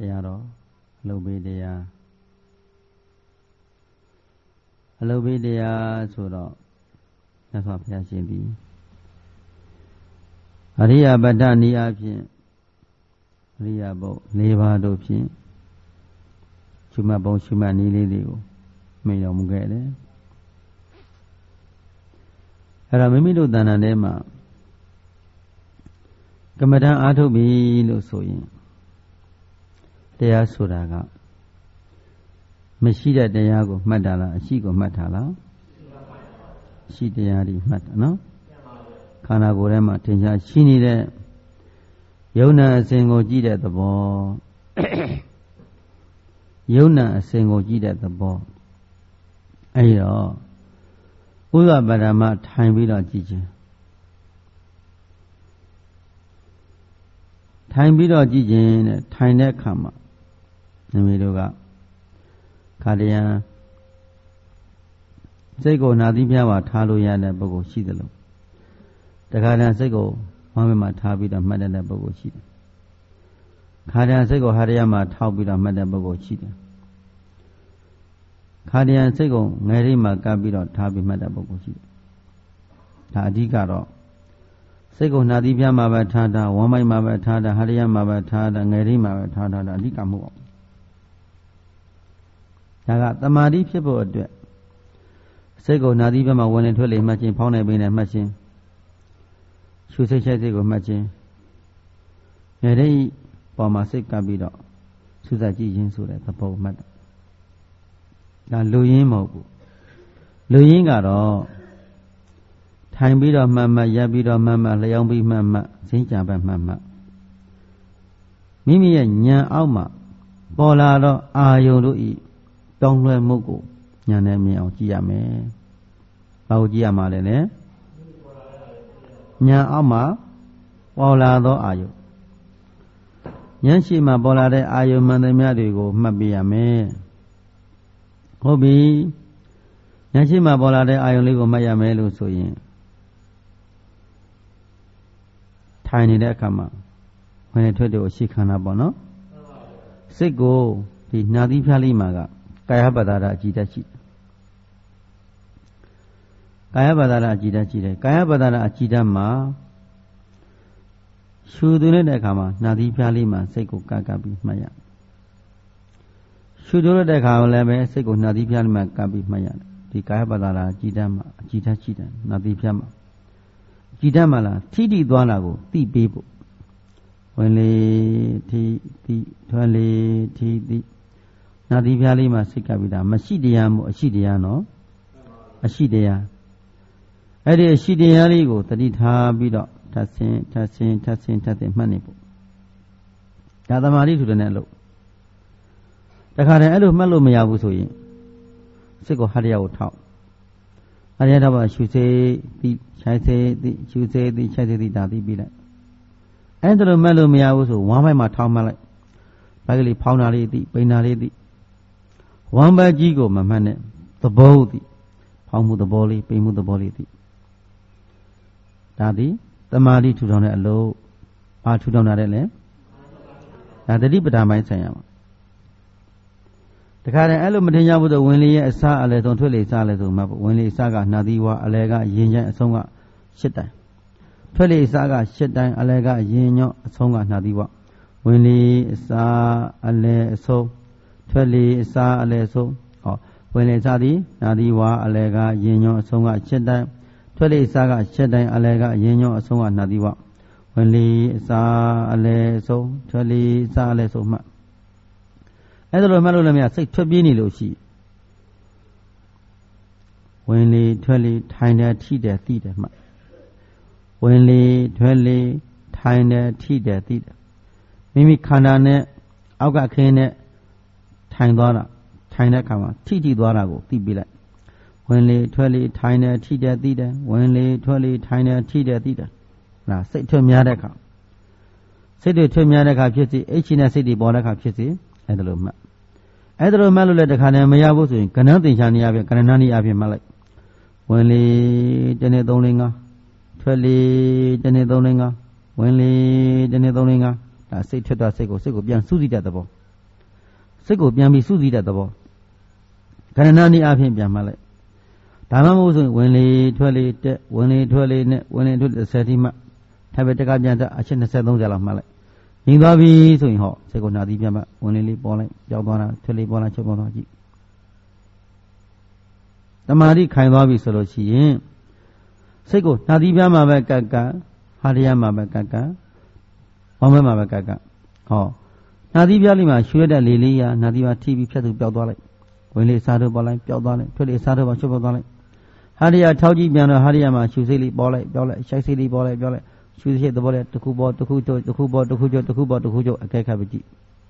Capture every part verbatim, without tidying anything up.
တရားတော်အလုပ်ပေးတရားအလုပ်ပေးတရားဆိုတော့မြတ်စွာဘုရားရှင်သည်အရိယပတ္တနည်းအားဖြင့်အရိယဘုတ်၄ပါးတို့ဖြင့်ရှုမှတ်ပုံရှုမှတ်နည်းလေးတွေကိုမိန့်တော်မူခဲ့တယ်အဲ့တော့မိမိတို့တဏ္ဍာထဲမှာကမ္မဋ္ဌာန်းအားထုတ်ပြီလို့ဆိုရင်တရားဆိုတာကမရှိတဲ့တရားကိုမှတ်တာလားအရှိကိုမှတ်တာလားရှိတရားတွေမှတ်တာနော်ခန္ဓာကိုယ်ထဲမှာထင်ရှားရှိနေတဲ့ယုံနာအစဉ်ကိုကြည့်တဲ့သဘောယုံနာအစဉ်ကိုကြည့်တဲ့သဘောအဲဒီတော့ဥပပဒမထိုင်ပြီးတော့ကြည့်ခြင်းထိုင်ပြီးတော့ကြည့်ခြင်းတဲ့ထိုင်တဲ့အခါမှာနမိတို့ကခါတရံစိတ်ကိုနာသီးပြားမှာထားလို့ရတဲ့ပုဂ္ဂိုလ်ရှိသလိုတခါတရံစိတ်ကိုဝမ်းမှာထားပြီးတော့မှတ်တဲ့ပုဂ္ဂိုလ်ရှိတယ်ခါတရံစိတ်ကိုဟာရယမှာထောက်ပြီးတော့မှတ်တဲ့ပုဂ္ဂိုလ်ရှိတယ်ခါတရံစိတ်ကိုငယ်ရိပ်မှာကပ်ပြီးတော့ထားပြီးမှတ်တဲ့ပုဂ္ဂိုလ်ရှိတယ်ဒါအဓိကတော့စိတ်ကိုနာသီးပြားမှာပဲထားတာဝမ်းမိုက်မှာပဲထားတာဟာရယမှာပဲထားတာငယ်ရိပ်မှာပဲထားတာအဓိကမဟုတ်ဘူးဒါကတမာတိဖြစ်ဖို့အတွက်စိတ်ကိုနာသီးပြားမှာဝင်နေထွက်လေမှတ်ခြင်းဖောင်းနေပိနေမှတ်ခြင်းရှုစိတ်ချက်စိတ်ကိုမှတ်ခြင်းငယ်ရိပ်ပေါ်မှာစိတ်ကပ်ပြီးတော့စူးစိုက်ကြည့်ခြင်းဆိုတဲ့သဘောမှတ်တာဒါလူရင်းမဟုတ်ဘူးလူရင်းကတော့ထိုင်ပြီးတော့မှတ်မှတ်ရပ်ပြီးတော့မှတ်မှတ်လျောင်းပြီးမှတ်မှတ်စင်းကြံပဲမှတ်မှတ်မိမိရဲ့ဉာဏ်အောက်မှာပေါ်လာတော့အာယုံတို့ဤတောင်းလွှဲမှုကိုဉာဏ်နဲ့မြင်အောင်ကြည့်ရမယ်။ဘာကိုကြည့်ရမှာလဲလဲဉာဏ်အောက်မှာပေါ်လာသောအာယုံဉာဏ်ရှိမှပေါ်လာတဲ့အာယုံမှန်သမျှတွေကိုမှတ်ပြရမယ်။ဟုတ်ပြီဉာဏ်ရှိမှပေါ်လာတဲ့အာယုံလေးကိုမှတ်ရမယ်လို့ဆိုရင်ထိုင်နေတဲ့အခါမှာဝင်နေထွက်တယ်ကိုရှေ့ခန္ဓာပေါ့နော်စိတ်ကိုဒီနာသီးဖြားလေးမှာကကာယပတ္တာရအကြည်တတ်ရှိကာယပတ္တာရအကြည်တတ်ရှိတယ်ကာယပတ္တာရအကြည်တတ်မှာရှုသွင်းတဲ့အခါမှာနာသီးဖြားလေးမှာစိတ်ကိုကပ်ကပ်ပြီးမှတ်ရရှုသွင်းတဲ့အခါလည်းပဲစိတ်ကိုနာသီးဖြားလေးမှာကပ်ပြီးမှတ်ရတယ်ဒီကာယပတ္တာရအကြည်တတ်မှာအကြည်တတ်ရှိတယ်နာသီးဖြားမှာကြည်တတ်မှာလားထိတိသွားလာကိုသိပေးဖို့ဝင်လေထိတိထွက်လေထိတိနာသီးဖြားလေးမှာစိတ်ကပ်ပြီးတာမရှိတရားမို့အရှိတရားနော်အရှိတရားအဲ့ဒီအရှိတရားလေးကိုတတိထားပြီးတော့ထပ်ဆင်းထပ်ဆင်းထပ်ဆင်းထပ်ဆင်းမှတ်နေဖို့ဒါသမာဓိထူတဲ့အလုပ်တခါတည်းအဲ့လိုမှတ်လို့မရဘူးဆိုရင်စိတ်ကိုဟာရယကိုထောက်ဟာရယတော့ရှုစေတိခြိုက်စေတိရှုစေတိခြိုက်စေတိဒါသိပြီးလိုက်အဲ့ဒါလိုမှတ်လို့မရဘူးဆိုဝမ်းဘက်မှာထောက်မှတ်လိုက်ဘက်ကလေးဖောင်းတာလေးသိပိန်တာလေးသိဝမ်းဘက်ကြီးကိုမမှတ်နဲ့သဘောသိဖောင်းမှုသဘောလေးပိန်မှုသဘောလေးသိဒါသည်တမာတိထူထောင်တဲ့အလုပ်ဘာထူထောင်တာလဲလဲဒါတတိပဌာန်ပိုင်းဆိုင်ရမှာတခါတည်းအဲ့လိုမထင်ကြဘူးဆိုဝင်လေရဲ့အစအလဲဆုံးထွက်လေစအလဲဆုံးမှတ်ဖို့ဝင်လေအစကနာသီဝါအလဲကရင်ချိုင်းအဆုံးကရှစ်တိုင်ထွက်လေအစကရှစ်တိုင်အလဲကရင်ညော့အဆုံးကနာသီဝါဝင်လေအစအလဲအဆုံးထွက်လေအစအလဲဆုံးဟောဝင်လေအစသည်နာသီဝါအလဲကရင်ညော့အဆုံးကရှစ်တိုင်ထွက်လေအစကရှစ်တိုင်အလဲကရင်ညော့အဆုံးကနာသီဝါဝင်လေအစအလဲဆုံးထွက်လေအစအလဲဆုံးမှအဲ့ဒါလိုမှတ်လို့လည်းမရစိတ်ထွက်ပြေးနေလို့ရှိဝင်လေထွက်လေထိုင်တယ်ထိတယ်သိတယ်မှဝင်လေထွက်လေထိုင်တယ်ထိတယ်သိတယ်မိမိခန္ဓာနဲ့အောက်ကခင်းနဲ့ထိုင်သွားတာထိုင်တဲ့အခါမှာထိထိသွားတာကိုသိပြီးလိုက်ဝင်လေထွက်လေထိုင်တယ်ထိတယ်သိတယ်ဝင်လေထွက်လေထိုင်တယ်ထိတယ်သိတယ်ဟာစိတ်ထွက်များတဲ့အခါစိတ်တွေထွက်များတဲ့အခါဖြစ်စီအိတ်ချီနဲ့စိတ်တွေပေါ်တဲ့အခါဖြစ်စီအဲ့ဒါလိုမှတ်အဲ့ဒါလိုမှတ်လို့လည်းတခါနဲ့မရဘူးဆိုရင်ကဏ္ဍသင်္ချာနေရပြင်ကဏ္ဍနာနေရပြင်မှတ်လိုက်ဝင်လေတနေ့သုံးလေးငါထွက်လေတနေ့သုံးလေးငါဝင်လေတနေ့သုံးလေးငါဒါစိတ်ထွက်သွားစိတ်ကိုစိတ်ကိုပြန်စူးစီးတဲ့သဘောစိတ်ကိုပြန်ပြီးစုစည်းတဲ့သဘောခန္ဓာနည်းအပြင်ပြန်မှလိုက်ဒါမှမဟုတ်ဆိုရင်ဝင်လေထွက်လေတက်ဝင်လေထွက်လေနဲ့ဝင်လေထွက်တစ်ဆယ်တိမှထိုင်ပဲတက်ကပြန်တက်အချက်နှစ်ဆယ်သုံးဆယ်လောက်မှလိုက်ငြိမ်သွားပြီဆိုရင်ဟောစိတ်ကိုနာသီးပြန်မှဝင်လေလေးပေါ်လိုက်ကြောက်သွားတာထွက်လေပေါ်လာချက်ပေါ်သွားကြည့်တမာတိခိုင်သွားပြီဆိုလို့ရှိရင်စိတ်ကိုနာသီးပြန်မှပဲကက်ကဟာရယမှာပဲကက်ကဘောင်းမဲမှာပဲကက်ကဟောနာသီးပြလိမ့်မှာရွှေတဲ့လေလေးရနာသီးမှာထိပြီးဖြတ်သူပျောက်သွားလိုက်ဝင်လေစားတော့ပေါ်လိုက်ပျောက်သွားလိုက်ထွက်လေစားတော့ပေါ်ချွတ်ပေါ်သွားလိုက်ဟာရယထောက်ကြည့်ပြန်တော့ဟာရယမှာရှူစိတ်လေးပေါ်လိုက်ပျောက်လိုက်ရှိုက်စိတ်လေးပေါ်လိုက်ပျောက်လိုက်ရှူစိတ်သဘောလေးတစ်ခုပေါ်တစ်ခုကျုပ်တစ်ခုပေါ်တစ်ခုကျုပ်တစ်ခုပေါ်တစ်ခုကျုပ်အကဲခတ်ပြီးကြည့်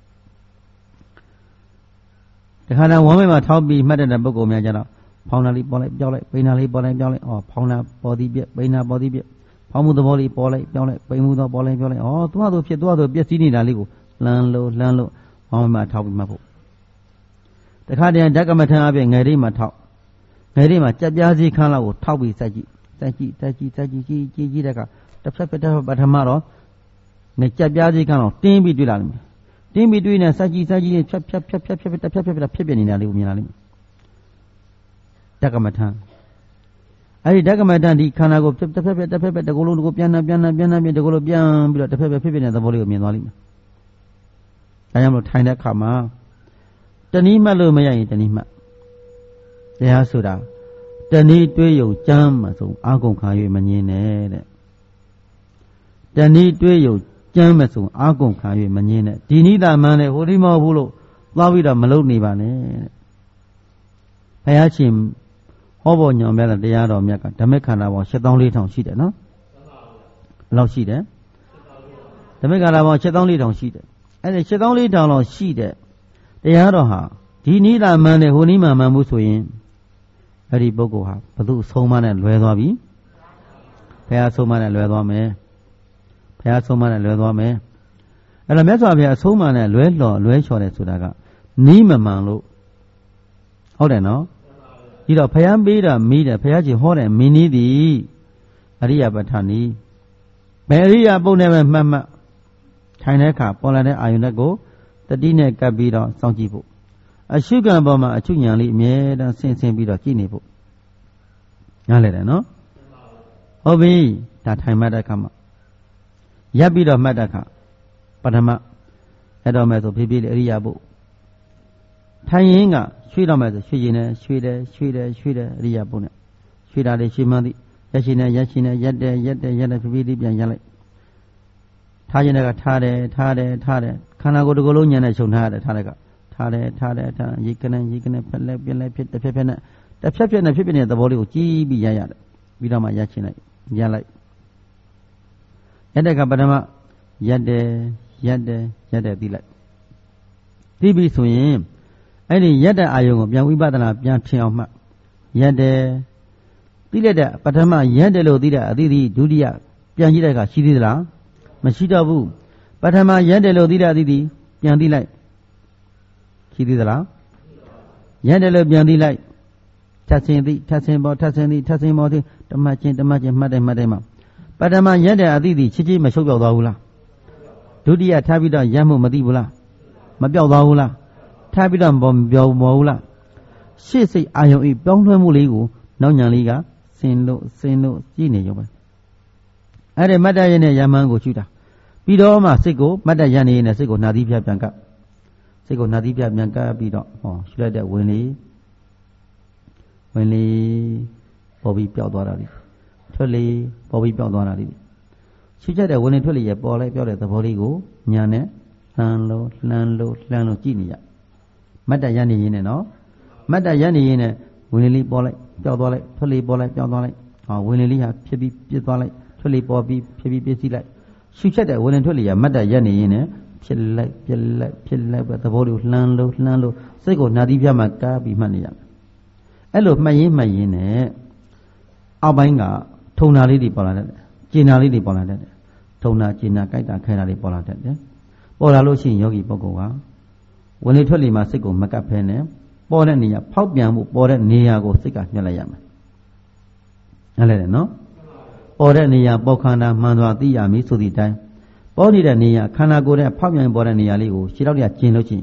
တခါတည်းဝမ်းမဲမှာထောက်ပြီးမှတ်တဲ့ပုဂ္ဂိုလ်များကြတော့ဖောင်းနာလေးပေါ်လိုက်ပျောက်လိုက်ပိန်နာလေးပေါ်လိုက်ပျောက်လိုက်ဩဖောင်းနာပေါ်သည်ပြပိန်နာပေါ်သည်ပြဖောင်းမှုသဘောလေးပေါ်လိုက်ပျောက်လိုက်ပိန်မှုသဘောပေါ်လိုက်ပျောက်လိုက်ဩသူ့ဟာသူဖြစ်သူ့ဟာသူပြည့်စည်နေတာလေးကိုလှမ်းလို့လှမ်းလို့ဝမ်းမဲမှာထောက်ပြီးမှတ်ဖို့တခါတည်းဓကမထံအပြင်ငယ်လေးမှာထောက်ငယ်လေးမှာကြက်ပြားစီခန်းလောက်ကိုထောက်ပြီးစိုက်ကြည့်စိုက်ကြည့်စိုက်ကြည့်စိုက်ကြည့်ကြည့်ကြည့်ကြည့်တဲ့အခါတစ်ဖက်ဖက်တစ်ဖက်ပထမတော့ငကြက်ပြားစီခန်းလောက်တင်းပြီးတွေ့လာလိမ့်မယ်တင်းပြီးတွေ့နေစိုက်ကြည့်စိုက်ကြည့်ဖြတ်ဖြတ်ဖြတ်ဖြတ်ဖြတ်ဖြတ်ဖြတ်ဖြတ်ဖြတ်ပြနေတာလေးကိုမြင်လာလိမ့်မယ်ဓကမထံအဲ့ဒီဓကမထံဒီခန္ဓာကိုတစ်ဖက်ဖက်တစ်ဖက်ဖက်တစ်ကိုယ်လုံးတစ်ကိုပြန်ပြန်ပြန်ပြန်ပြန်တစ်ကိုယ်လုံးပြန်ပြီးတော့တစ်ဖက်ဖက်ဖြစ်ဖြစ်နေတဲ့သဘောလေးကိုမြင်သွားလိမ့်မယ်ဒါကြောင့်မလို့ထိုင်တဲ့အခါမှာတဏှိမှတ်လို့မရရင်တဏှိမှတ်တရားဆိုတာတဏှိတွေးယုံကြမ်းမှဆုံးအာကုန်ခါ၍မငင်းနဲ့တဲ့တဏှိတွေးယုံကြမ်းမှဆုံးအာကုန်ခါ၍မငင်းနဲ့ဒီနိဒာမှန်တဲ့ဟိုဒီမဟုတ်ဘူးလို့သွားပြီးတော့မလုပ်နေပါနဲ့တဲ့ဘုရားရှင်ဟောပေါ်ညွန်ပြတဲ့တရားတော်မြတ်ကဓမ္မခန္ဓာပေါင်းရှစ်သောင်းလေးထောင်ရှိတယ်နော်ဘယ်လောက်ရှိတယ်ဓမ္မခန္ဓာပေါင်းရှစ်သောင်းလေးထောင်ရှိတယ်အဲ့ဒီရှစ်သောင်းလေးထောင်လောက်ရှိတဲ့တရားတော်ဟာဒီနိဒာမှန်တဲ့ဟိုနိမှန်မှန်မှုဆိုရင်အဲ့ဒီပုဂ္ဂိုလ်ဟာဘုသူအဆုံးမနဲ့လွဲသွားပြီဘုရားအဆုံးမနဲ့လွဲသွားမယ်ဘုရားအဆုံးမနဲ့လွဲသွားမယ်အဲ့တော့မြတ်စွာဘုရားအဆုံးမနဲ့လွဲလော်လွဲချော်တယ်ဆိုတာကနိမမှန်လို့ဟုတ်တယ်နော်ဒီတော့ဘုရားပေးတာမိတယ်ဘုရားရှင်ဟောတယ်မင်းကြီးသည်အရိယပဋ္ဌာနီဘယ်အရိယပုံနဲ့ပဲမှတ်မှတ်ထိုင်တဲ့အခါပေါ်လာတဲ့အာယုန်ကိုတတိနဲ့ကပ်ပြီးတော့စောင့်ကြည့်ဖို့အရှုခံပေါ်မှာအချုပ်ဉာဏ်လေးအမြဲတမ်းဆင်ဆင်ပြီးတော့ကြည့်နေဖို့နားလည်တယ်နော်ဟုတ်ပြီဒါထိုင်မှတ်တဲ့အခါမှာရပ်ပြီးတော့မှတ်တဲ့အခါပထမအဲ့တော့မဲ့ဆိုဖြည်းဖြည်းလေးအရိယာပုထိုင်ရင်ကရွှေ့တော့မဲ့ဆိုရွှေ့ရင်နဲ့ရွှေ့တယ်ရွှေ့တယ်ရွှေ့တယ်အရိယာပုနဲ့ရွှေ့တာလေးရွှေ့မှန်းသည်ရက်ရှင်နဲ့ရက်ရှင်နဲ့ရက်တယ်ရက်တယ်ရက်တယ်ဖြည်းဖြည်းလေးပြန်ရက်လိုက်ထားရင်လည်းထားတယ်ထားတယ်ထားတယ်ခန္ဓာကိုယ်တစ်ခုလုံးညံနဲ့ခြုံထားရတယ်ထားတဲ့ကထားတယ်ထားတယ်ထားရိတ်ကနေရိတ်ကနေဖက်လက်ပြက်လက်ဖြစ်တစ်ဖက်ဖက်နဲ့တစ်ဖက်ဖက်နဲ့ဖြစ်ဖြစ်နေတဲ့သဘောလေးကိုကြည့်ပြီးရရတယ်ပြီးတော့မှရချင်းလိုက်ရလိုက်ရက်တဲ့ကပထမရက်တယ်ရက်တယ်ရက်တယ်ပြီးလိုက်ပြီးပြီဆိုရင်အဲ့ဒီရက်တဲ့အာယုံကိုပြန်ဝိပဿနာပြန်ထင်အောင်မှရက်တယ်ပြီးလိုက်တဲ့ပထမရက်တယ်လို့သိတဲ့အသီးသီးဒုတိယပြန်ကြည့်တဲ့အခါရှိသေးသလားမရှိတော့ဘူးပထမရက်တယ်လို့သိတဲ့အသီးသီးပြန်သိလိုက်ရှိသေးသလားရက်တယ်လို့ပြန်သိလိုက်ထပ်ဆင်းသည်ထပ်ဆင်းပေါ်ထပ်ဆင်းသည်ထပ်ဆင်းပေါ်သည်တမတ်ချင်းတမတ်ချင်းမှတ်တယ်မှတ်တယ်မှာပထမရက်တဲ့အသီးသီးချစ်ချစ်မရှုပ်ပြောက်သွားဘူးလားဒုတိယထားပြီးတော့ရက်မှုမသိဘူးလားမပြောက်သွားဘူးလားထားပြီးတော့မပြောမဟုတ်ဘူးလားရှေ့စိတ်အာယုံဤပြောင်းလဲမှုလေးကိုနောက်ညာလေးကဆင်းလို့ဆင်းလို့ကြည့်နေရုံပဲအဲ့ဒီမတ်တရနဲ့ယမန်ကိုရှုတာပြီးတော့မှစိတ်ကိုမတ်တရနေနဲ့စိတ်ကိုနာသီးပြပြန်ကပ်စိတ်ကိုနာသီးပြပြန်ကပ်ပြီးတော့ဟောရှုလိုက်တဲ့ဝင်လေးဝင်လေးပေါ်ပြီးပျောက်သွားတာလေထွက်လေးပေါ်ပြီးပျောက်သွားတာလေရှုချက်တဲ့ဝင်လေးထွက်လေးရပေါ်လိုက်ပျောက်တဲ့သဘောလေးကိုညာနဲ့လှမ်းလို့လှမ်းလို့လှမ်းလို့ကြည့်နေရမတ်တရနေရင်းနဲ့နော်မတ်တရနေရင်းနဲ့ဝင်လေးပေါ်လိုက်ပျောက်သွားလိုက်ထွက်လေးပေါ်လိုက်ပျောက်သွားလိုက်ဟောဝင်လေးဟာဖြစ်ပြီးပြစ်သွားလိုက်ထွက်လေးပေါ်ပြီးဖြစ်ပြီးပြစ်စီလိုက်ရှုချက်တဲ့ဝင်လေးထွက်လေးရမတ်တရနေရင်းနဲ့ဖြစ်လိုက်ပြစ်လိုက်ဖြစ်လိုက်ပဲသဘောလေးကိုလှမ်းလို့လှမ်းလို့စိတ်ကိုနာသီးပြမှာကားပြီးမှတ်နေရအဲ့လိုမှတ်ရင်းမှတ်ရင်းနဲ့အောက်ပိုင်းကထုံနာလေးတွေပေါ်လာတတ်တယ်ကျင်နာလေးတွေပေါ်လာတတ်တယ်ထုံနာကျင်နာကြိုက်တာခဲတာလေးပေါ်လာတတ်တယ်ပေါ်လာလို့ရှိရင်ယောဂီပုဂ္ဂိုလ်ကဝင်လေထွက်လေမှာစိတ်ကိုမကပ်ဖဲနဲ့ပေါ်တဲ့နေရာဖောက်ပြန်မှုပေါ်တဲ့နေရာကိုစိတ်ကညှက်လိုက်ရမယ်နားလည်တယ်နော်ပေါ်တဲ့နေရာပေါ်ခန္ဓာမှန်စွာသိရမည်ဆိုသည့်အတိုင်းပေါ်နေတဲ့နေရာခန္ဓာကိုယ်ရဲ့ဖောက်ပြန်ပေါ်တဲ့နေရာလေးကိုရှင်းတော့ရကျင်လို့ချင်း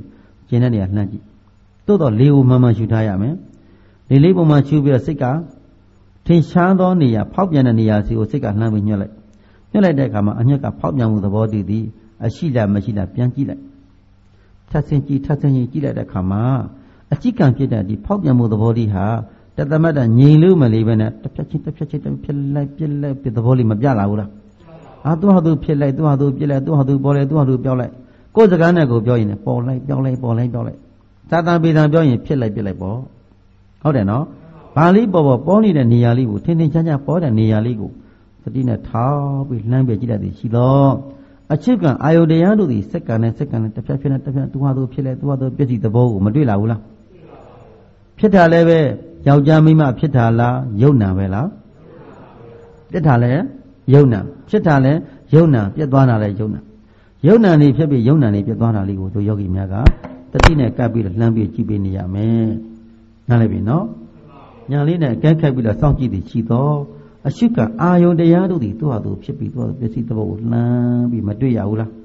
ကျင်တဲ့နေရာလှမ်းကြည့်တိုးတော့လေကိုမှန်မှန်ရှုထားရမယ်လေလေးပုံမှန်ရှုပြီးတော့စိတ်ကထင်ရှားသောနေရာဖောက်ပြန်တဲ့နေရာစီကိုစိတ်ကလှမ်းပြီးညှက်လိုက်ညှက်လိုက်တဲ့အခါမှာအညက်ကဖောက်ပြန်မှုသဘောတည်သည်အရှိလားမရှိလားပြန်ကြည့်လိုက်ထပ်ဆင်းကြည့်ထပ်ဆင်းကြည့်ကြည့်လိုက်တဲ့အခါမှာအကြည့်ကံဖြစ်တဲ့ဒီဖောက်ပြန်မှုသဘောတည်ဟာတသမတ်တငြိမ်လို့မလေးပဲနဲ့တစ်ဖြတ်ချင်းတစ်ဖြတ်ချင်းတစ်ဖြစ်လိုက်ပြစ်လိုက်ပြသဘောလေးမပြလာဘူးလားအာသူ့ဟာသူဖြစ်လိုက်သူ့ဟာသူပြစ်လိုက်သူ့ဟာသူပေါ်လိုက်သူ့ဟာသူပြောင်းလိုက်ကိုယ်စကားနဲ့ကိုပြောရင်ပေါ်လိုက်ပြောင်းလိုက်ပေါ်လိုက်ပြောင်းလိုက်သာသာပေသာပြောရင်ဖြစ်လိုက်ပြစ်လိုက်ပေါ့ဟုတ်တယ်နော်ဘာလေးပေါ်ပေါ်ပေါ်နေတဲ့နေရာလေးကိုထင်ထင်ရှားရှားပေါ်တဲ့နေရာလေးကိုသတိနဲ့ထောက်ပြီးလှမ်းပြကြည့်လိုက်သည်ရှိတော့အချစ်ကံအာယုတရားတို့သည်စက္ကန့်နဲ့စက္ကန့်နဲ့တစ်ဖြတ်ဖြစ်နေတစ်ဖြတ်သူ့ဟာသူဖြစ်လိုက်သူ့ဟာသူပြည့်စည်သဘောကိုမတွေ့လာဘူးလားဖြစ်တာလည်းပဲယောက်ျားမိန်းမဖြစ်တာလားယုံနာပဲလားဖြစ်တာလည်းယုံနာဖြစ်တာလည်းယုံနာပြတ်သွားတာလည်းယုံနာယုံနာနေဖြစ်ပြီးယုံနာနေပြတ်သွားတာလေးကိုသူယောဂီများကတတိနဲ့ကပ်ပြီးလှမ်းပြီးကြည့်ပေးနေရမယ်နားလည်ပြီနော်ညာလေးနဲ့ကဲခတ်ပြီးတော့စောင့်ကြည့်သည်ရှိတော့အရှိကအာယုန်တရားတို့သည်သူ့ဟာသူဖြစ်ပြီးသူ့ပစ္စည်းသဘောကိုလှမ်းပြီးမတွေ့ရဘူးလား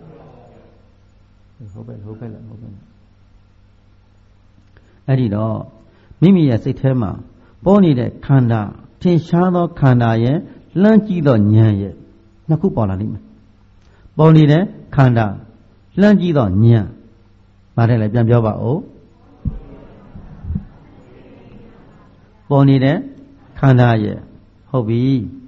ဟုတ်ပဲဟုတ်ပဲလားဟုတ်ပဲအဲ့ဒီတော့မိမိရဲ့စိတ်ထဲမှာပေါ်နေတဲ့ခန္ဓာထင်ရှားသောခန္ဓာရဲ့လှမ်းကြည့်သောဉာဏ်ရဲ့နှစ်ခုပေါ်လာလိမ့်မယ်ပေါ်နေတဲ့ခန္ဓာလှမ်းကြည့်သောဉာဏ်ပါတယ်လေပြန်ပြောပါဦးပေါ်နေတဲ့ခန္ဓာရဲ့ဟုတ်ပြီ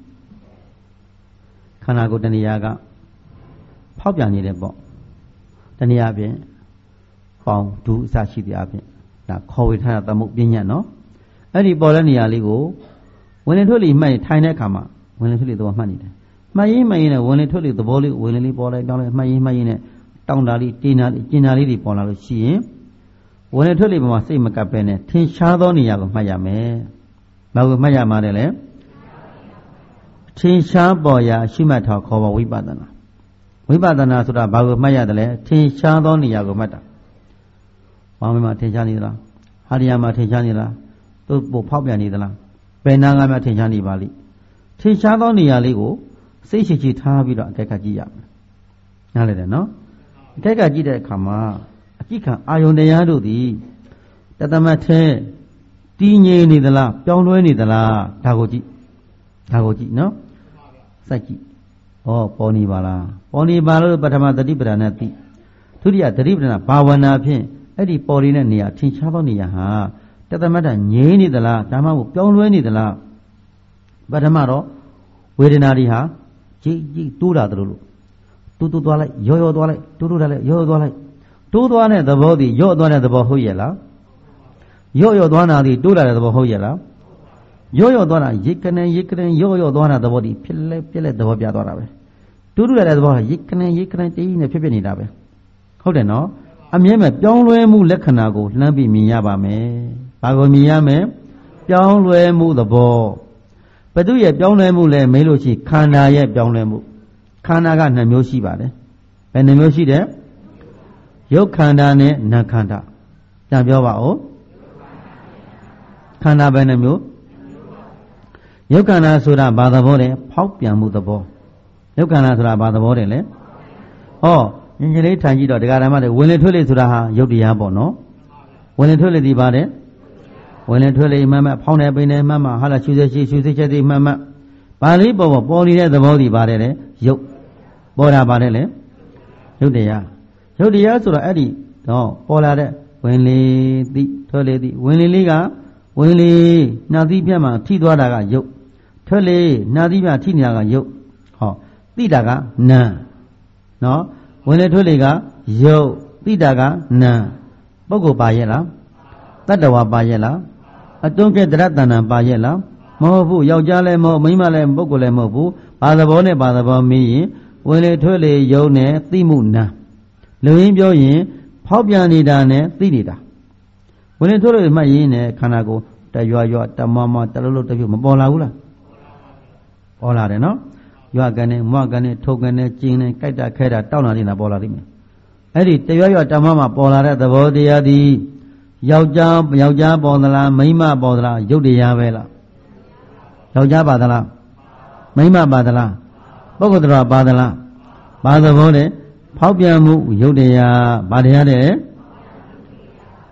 ခန္ဓာကိုယ်တဏှာကဖောက်ပြန်နေတယ်ပေါ့တဏှာဖြင့်ပေါင်းဒုအစရှိတဲ့အပြင်ဒါခေါ်ဝေထားတဲ့သမုတ်ပညာနော်အဲ့ဒီပေါ်တဲ့နေရာလေးကိုဝင်လေထွက်လေမှတ်ထိုင်တဲ့အခါမှာဝင်လေထွက်လေသဘောမှတ်နေတယ်မှတ်ရင်းမှတ်ရင်းနဲ့ဝင်လေထွက်လေသဘောလေးဝင်လေလေးပေါ်လိုက်ပြောင်းလိုက်မှတ်ရင်းမှတ်ရင်းနဲ့တောင်းတာလေးတင်းတာလေးကျင်တာလေးတွေပေါ်လာလို့ရှိရင်ဝင်လေထွက်လေပေါ်မှာစိတ်မကပ်ပဲနဲ့ထင်ရှားသောနေရာကိုမှတ်ရမယ်ဘာကိုမှတ်ရမှာလဲထင်ရှားပေါ်ရာရှိမှတ်ထားခေါ်ပါဝိပဿနာဝိပဿနာဆိုတာဘာကိုမှတ်ရတယ်လဲထင်ရှားသောနေရာကိုမှတ်တာဘာမှမထင်ရှားနေသလားဟာရယာမှာထင်ရှားနေလားသူ့ပိုဖောက်ပြန်နေသလားဘယ်နာကမှထင်ရှားနေပါလိမ့်ထင်ရှားသောနေရာလေးကိုစိတ်ရှိရှိထားပြီးတော့အကဲခတ်ကြည့်ရမယ်နားလည်တယ်နော်အကဲခတ်ကြည့်တဲ့အခါမှာအကြည့်ခံအာယုန်တရားတို့သည်တသမတ်ထဲတည်ငြိမ်နေသလားပြောင်းလဲနေသလားဒါကိုကြည့်ဒါကိုကြည့်နော်စိုက်ကြည့်ဩပေါ်နေပါလားပေါ်နေပါလို့ပထမသတိပဋ္ဌာန်နဲ့သိဒုတိယသတိပဋ္ဌာန်ဘာဝနာဖြင့်အဲ့ဒီပေါ်နေတဲ့နေရာထင်ရှားသောနေရာဟာတသမတ်တငြိမ်နေသလားဒါမှမဟုတ်ပြောင်းလဲနေသလားပထမတော့ဝေဒနာတွေဟာကြည်ကြည်တိုးတာတို့လို့တိုးတိုးသွားလိုက်ရောရောသွားလိုက်တိုးတိုးသွားလိုက်ရောရောသွားလိုက်တိုးသွားတဲ့သဘောသည်ရော့သွားတဲ့သဘောဟုတ်ရဲ့လားရော့ရော့သွားတာသည်တိုးလာတဲ့သဘောဟုတ်ရဲ့လားရော့ရော့သွားတာရိတ်ကနေရိတ်ကနေရော့ရော့သွားတာသဘောသည်ဖြစ်လဲပြက်လဲသဘောပြသွားတာပဲတိုးတိုးလာတဲ့သဘောဟာရိတ်ကနေရိတ်ကနေတေးနေဖြစ်ဖြစ်နေတာပဲဟုတ်တယ်နော်အမြဲမဲ့ပြောင်းလဲမှုလက္ခဏာကိုလှမ်းပြီးမြင်ရပါမယ်ဘာကိုမြင်ရမလဲပြောင်းလဲမှုသဘောဘယ်သူရဲ့ပြောင်းလဲမှုလဲမေးလို့ရှိခန္ဓာရဲ့ပြောင်းလဲမှုခန္ဓာကနှစ်မျိုးရှိပါတယ်ဘယ်နှမျိုးရှိတယ်ရုပ်ခန္ဓာနဲ့နာမ်ခန္ဓာပြန်ပြောပါဦးခန္ဓာဘယ်နှမျိုးရုပ်ခန္ဓာဆိုတာဘာသဘောလဲဖောက်ပြန်မှုသဘောရုပ်ခန္ဓာဆိုတာဘာသဘောတယ်လဲဟောညင်ကြီးလေးထိုင်ကြည့်တော့ဒကာဓမ္မတွေဝင်လေထွက်လေဆိုတာဟာရုပ်တရားပေါ့နော်ဝင်လေထွက်လေဒီပါတယ်ဝင်လေထွက်လေမှတ်မှတ်ဖောင်းနေပိနေမှတ်မှဟာလာရှူစေရှိရှူစေချက်ဒီမှတ်မှတ်ဘာလေးပေါ်ပေါ်ပေါ်နေတဲ့သဘောဒီပါတယ်လေရုပ်ပေါ်တာပါတယ်လေရုပ်တရားရုပ်တရားဆိုတော့အဲ့ဒီတော့ပေါ်လာတဲ့ဝင်လေသိထွက်လေသိဝင်လေလေးကဝင်လေနှာသီးပြတ်မှထိသွားတာကရုပ်ထွက်လေနှာသီးပြထိနေတာကရုပ်ဟောသိတာကနာနော်ဝင်လေထွက်လေကရုပ်သိတာကနာပုဂ္ဂိုလ်ပါရဲ့လားတတ္တဝါပါရဲ့လားအတွန်းကဲတရတ္တနာပါရဲ့လားမဟုတ်ဘူးယောက်ျားလည်းမဟုတ်မိန်းမလည်းပုဂ္ဂိုလ်လည်းမဟုတ်ဘူးဘာသဘောနဲ့ဘာသဘောမေးရင်ဝင်လေထွက်လေယုံနဲ့သိမှုနာလူရင်းပြောရင်ဖောက်ပြန်နေတာနဲ့သိနေတာဝင်လေထွက်လေမှတ်ရင်းနဲ့ခန္ဓာကိုယ်တရွရွတမမတလုံးလုံးတပြုတ်မပေါ်လာဘူးလားပေါ်လာတယ်နော်ရွကနေမွကနေထုတ်ကနေကျင်းနေကြိုက်တာခဲတာတောက်လာနေတာပေါ်လာလိမ့်မယ်အဲ့ဒီတရွရွတမမပေါ်လာတဲ့သဘောတရားသည်ယောက်ျားယောက်ျားပေါ်သလားမိန်းမပေါ်သလားရုပ်တရားပဲလားယောက်ျားပါသလားမိန်းမပါသလားပုဂ္ဂိုလ်တော်ပါသလားဘာသဘောလဲဖောက်ပြန်မှုရုပ်တရားဘာတရားတဲ့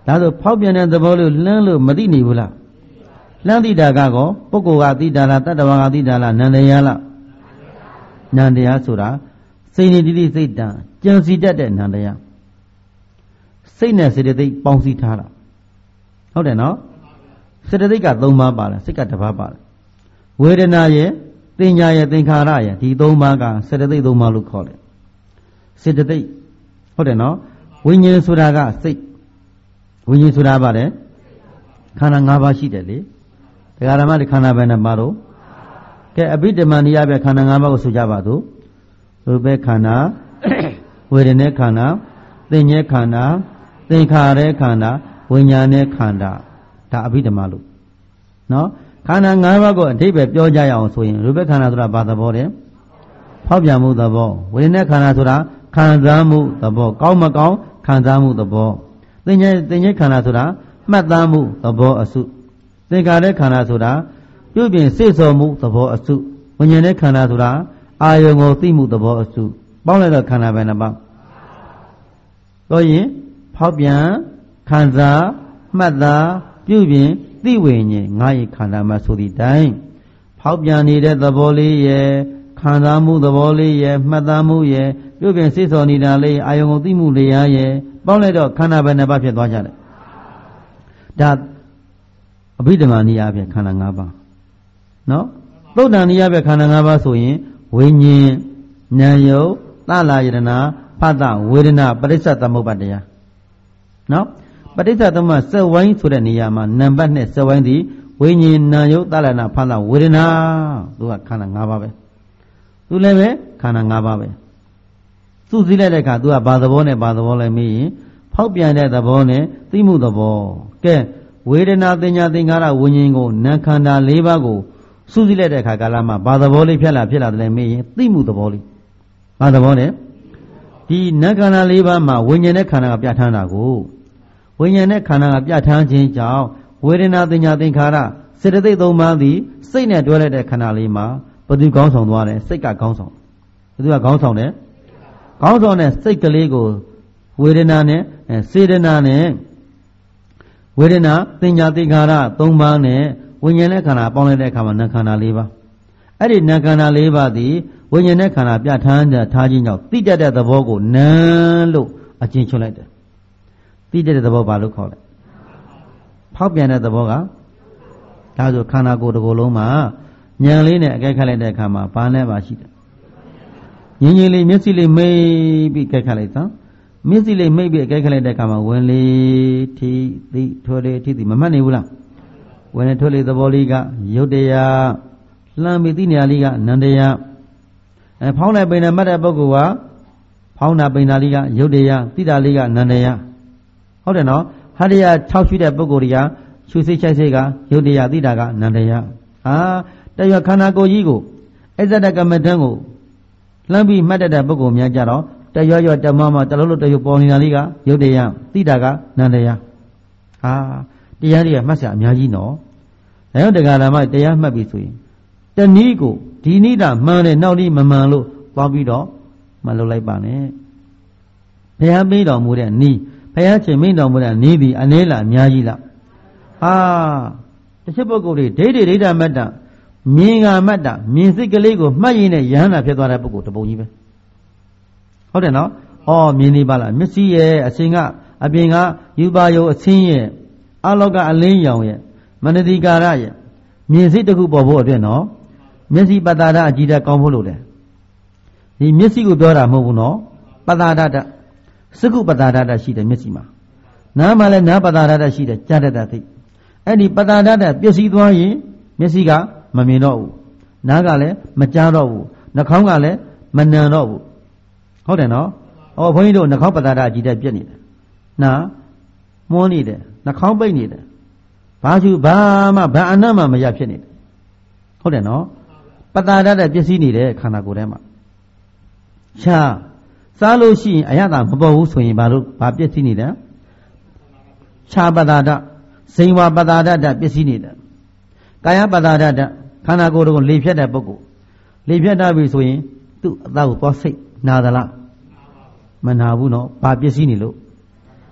ဒါဆိုဖောက်ပြန်တဲ့သဘောလို့လှမ်းလို့မသိနေဘူးလားလှမ်းသိတာကကောပုဂ္ဂိုလ်ကသိတာလားတတ္တဝါကသိတာလားနန္တရားလားနန္တရားဆိုတာစိတ်နေတိတိစိတ်တန်ကြံစီတတ်တဲ့နန္တရားစိတ်နဲ့စေတသိက်ပေါင်းစည်းထားတာဟုတ်တယ်နော်စေတသိက်ကသုံးပါးပါလားစိတ်ကတစ်ပါးပါလားဝေဒနာရဲ့သင်ညာရဲ့သင်္ခါရရဲ့ဒီသုံးပါးကစေတသိက်သုံးပါးလို့ခေါ်တယ်စေတသိက်ဟုတ်တယ်နော်ဝိညာဉ်ဆိုတာကစိတ်ဝိညာဉ်ဆိုတာပါတယ်ခန္ဓာ၅ပါးရှိတယ်လေတရားဓမ္မတွေခန္ဓာပဲနဲ့ပါတော့ကဲအဘိဓမ္မာနိယပဲခန္ဓာ၅ပါးကိုဆိုကြပါစို့ရူပခန္ဓာဝေဒနာခန္ဓာသင်္ညေခန္ဓာသင်္ခါရခန္ဓာဝိညာဉ်နဲ့ခန္ဓာဒါအဘိဓမ္မာလို့နော်ခန္ဓာ၅ပါးကိုအဓိပ္ပာယ်ပြောကြရအောင်ဆိုရင်ရူပခန္ဓာဆိုတာဘာသဘောလဲဖောက်ပြန်မှုသဘောဝေဒနာခန္ဓာဆိုတာခံစားမှုသဘောကောင်းမကောင်းခံစားမှုသဘောသင်္ညေသင်္ညေခန္ဓာဆိုတာမှတ်သားမှုသဘောအစုသင်္ခါရခန္ဓာဆိုတာပြုပြင်စေ့ဆော်မှုသဘောအစုဝိညာဉ်နဲ့ခန္ဓာဆိုတာအာယုံကိုသိမှုသဘောအစုပေါင်းလိုက်တော့ခန္ဓာပဲနှစ်ပါးတော့ရင်ဖောက်ပြန်ခံစားမှတ်သားပြုပြင်သိဝိညာဉ်ငါးရခန္ဓာမှာဆိုသည့်တိုင်ဖောက်ပြန်နေတဲ့သဘောလေးရဲ့ခံစားမှုသဘောလေးရဲ့မှတ်သားမှုရဲ့ပြုပြင်စေ့ဆော်နေတာလေးအာယုံကိုသိမှုလေးရဲ့ပေါင်းလိုက်တော့ခန္ဓာပဲနှစ်ပါးဖြစ်သွားကြတယ်ဒါအဘိဓမ္မာနိယပဲခန္ဓာ၅ပါးနော်သုတ်တန်နိယပဲခန္ဓာ၅ပါးဆိုရင်ဝိညာဉ်ဉာဏ်ယုတ်သလာယတနာဖတ်တဝေဒနာပရိစ္ဆသမုပ္ပါတရားနော်ပရိစ္ဆသမစက်ဝိုင်းဆိုတဲ့နေရာမှာနံပါတ်နှစ်စက်ဝိုင်းသည်ဝိညာဉ်ဉာဏ်ယုတ်သလာနာဖတ်တဝေဒနာသူကခန္ဓာ၅ပါးပဲသူလည်းပဲခန္ဓာ၅ပါးပဲစုစည်းလိုက်တဲ့အခါသူကဘာသဘောနဲ့ဘာသဘောလဲမေးရင်ဖောက်ပြန်တဲ့သဘောနဲ့သိမှုသဘောကဲဝေဒနာသင်ညာသင်္ခါရဝิญဉ်ကိုနာခန္ဓာ၄ပါးကိုစုစည်းလိုက်တဲ့အခါကာလမှာဘာသဘောလေးဖြစ်လာဖြစ်လာတယ်မေးရင်သိမှုသဘောလေးဘာသဘောလဲဒီနာခန္ဓာ၄ပါးမှာဝิญဉ်နဲ့ခန္ဓာကပြဋ္ဌာန်းတာကိုဝิญဉ်နဲ့ခန္ဓာကပြဋ္ဌာန်းခြင်းကြောင့်ဝေဒနာသင်ညာသင်္ခါရစေတသိက်သုံးပါးသည်စိတ်နဲ့တွဲလိုက်တဲ့ခန္ဓာလေးမှာဘယ်သူကောင်းဆောင်သွားတယ်စိတ်ကကောင်းဆောင်ဘယ်သူကကောင်းဆောင်တယ်ကောင်းဆောင်တဲ့စိတ်ကလေးကိုဝေဒနာနဲ့စေတနာနဲ့ဝေဒနာသင်ညာသင်္ခါရသုံးပါးနဲ့ဝိညာဉ်နဲ့ခန္ဓာပေါင်းလိုက်တဲ့အခါမှာနာခန္ဓာ၄ပါးအဲ့ဒီနာခန္ဓာ၄ပါးသည်ဝိညာဉ်နဲ့ခန္ဓာပြဋ္ဌာန်းထားခြင်းကြောင့်သိတတ်တဲ့သဘောကိုနာလို့အကျဉ်းချုပ်လိုက်တယ်သိတတ်တဲ့သဘောဘာလို့ခေါ်လဲဖောက်ပြန်တဲ့သဘောကဒါဆိုခန္ဓာကိုယ်တစ်ခုလုံးမှာဉာဏ်လေးနဲ့အကဲခတ်လိုက်တဲ့အခါမှာဘာနဲ့ပါရှိတယ်ငြင်းငြင်းလေးမျက်စိလေးမိတ်ပြီးအကဲခတ်လိုက်သံမျက်စိလေးမိတ်ပြီးအကဲခတ်လိုက်တဲ့အခါမှာဝင်လေထိသိထွေလေထိသိမမှတ်နေဘူးလားဝင်လေထွေလေသဘောလေးကယုတ်တရားလှမ်းပြီးသိနေရလေးကနန္တရားအဲဖောင်းတဲ့ပိန်နဲ့မှတ်တဲ့ပုဂ္ဂိုလ်ကဖောင်းတာပိန်တာလေးကယုတ်တရားသိတာလေးကနန္တရားဟုတ်တယ်နော်ဟာတရား၆ရွှေတဲ့ပုဂ္ဂိုလ်တွေကရွှေစိတ်ချိုက်စိတ်ကယုတ်တရားသိတာကနန္တရားဟာတရွခန္ဓာကိုယ်ကြီးကိုအစ္ဆဒကမ္မဋ္ဌာန်းကိုလှမ်းပြီးမှတ်တတ်တဲ့ပုဂ္ဂိုလ်များကြတော့တရွရွတမမတလုံးလို့တရွပေါ်နေတာလေးကယုတ်တရားသိတာကနန္တရားဟာတရားတွေကမှတ်စရာအများကြီးနော်ဒါကြောင့်တရားဓမ္မတရားမှတ်ပြီဆိုရင်တနည်းကိုဒီနည်းတာမှန်တယ်နောက်နည်းမမှန်လို့သွားပြီးတော့မလုပ်လိုက်ပါနဲ့ဘုရားပေးတော်မူတဲ့နည်းဘုရားချိန်မိန်တော်မူတဲ့နည်းဒီအနည်းလားအများကြီးလားဟာတစ်ချက်ပုဂ္ဂိုလ်တွေဒိဋ္ဌိဒိဋ္ဌမတ္တမြင်ကမတ္တမြင်စိတ်ကလေးကိုမှတ်ရင်းနဲ့ယဟန္တာဖြစ်သွားတဲ့ပုဂ္ဂိုလ်တပုံကြီးပဲဟုတ်တယ်နော်ဩမြင်နေပါလားမျက်စိရဲ့အစင်ကအပြင်ကယူပါယုအစင်းရဲ့အလောကအလင်းရောင်ရဲ့မနတိကာရရဲ့မြင်စိတ်တစ်ခုပေါ်ဖို့အတွက်နော်မျက်စိပတ္တာဒအကြည့်တဲ့ကောင်းဖို့လို့လေဒီမျက်စိကိုပြောတာမဟုတ်ဘူးနော်ပတ္တာဒစကုပတ္တာဒရှိတယ်မျက်စိမှာနားမှာလည်းနားပတ္တာဒရှိတယ်ကြားတတ်တာသိအဲ့ဒီပတ္တာဒပျက်စီးသွားရင်မျက်စိကမမြင်တော့ဘူးနားကလည်းမကြားတော့ဘူးနှာခေါင်းကလည်းမနံတော့ဘူးဟုတ်တယ်နော်ဩဘုန်းကြီးတို့နှာခေါင်းပတ္တာဒအကြည့်တဲ့ပြက်နေတယ်နားမွန်းနေတယ်နှာခေါင်းပိတ်နေတယ်ဘာချူဘာမှဘာအနတ်မှမရဖြစ်နေတယ်ဟုတ်တယ်နော်ပတ္တာဒတဲ့ပျက်စီးနေတဲ့ခန္ဓာကိုယ်ထဲမှာချာစားလို့ရှိရင်အရသာမပေါ်ဘူးဆိုရင်ဘာလို့ဘာပျက်စီးနေတယ်ချာပတ္တာဒဇိမ်ဝပတ္တာဒတပျက်စီးနေတယ်ကာယပတ္တာဒတခန္ဓာကိုယ်ကိုလေဖြတ်တဲ့ပုဂ္ဂိုလ်လေဖြတ်တာပြီဆိုရင်သူ့အသားကိုသွားစိတ်နာသလားမနာဘူးနော်ဘာပျက်စီးနေလို့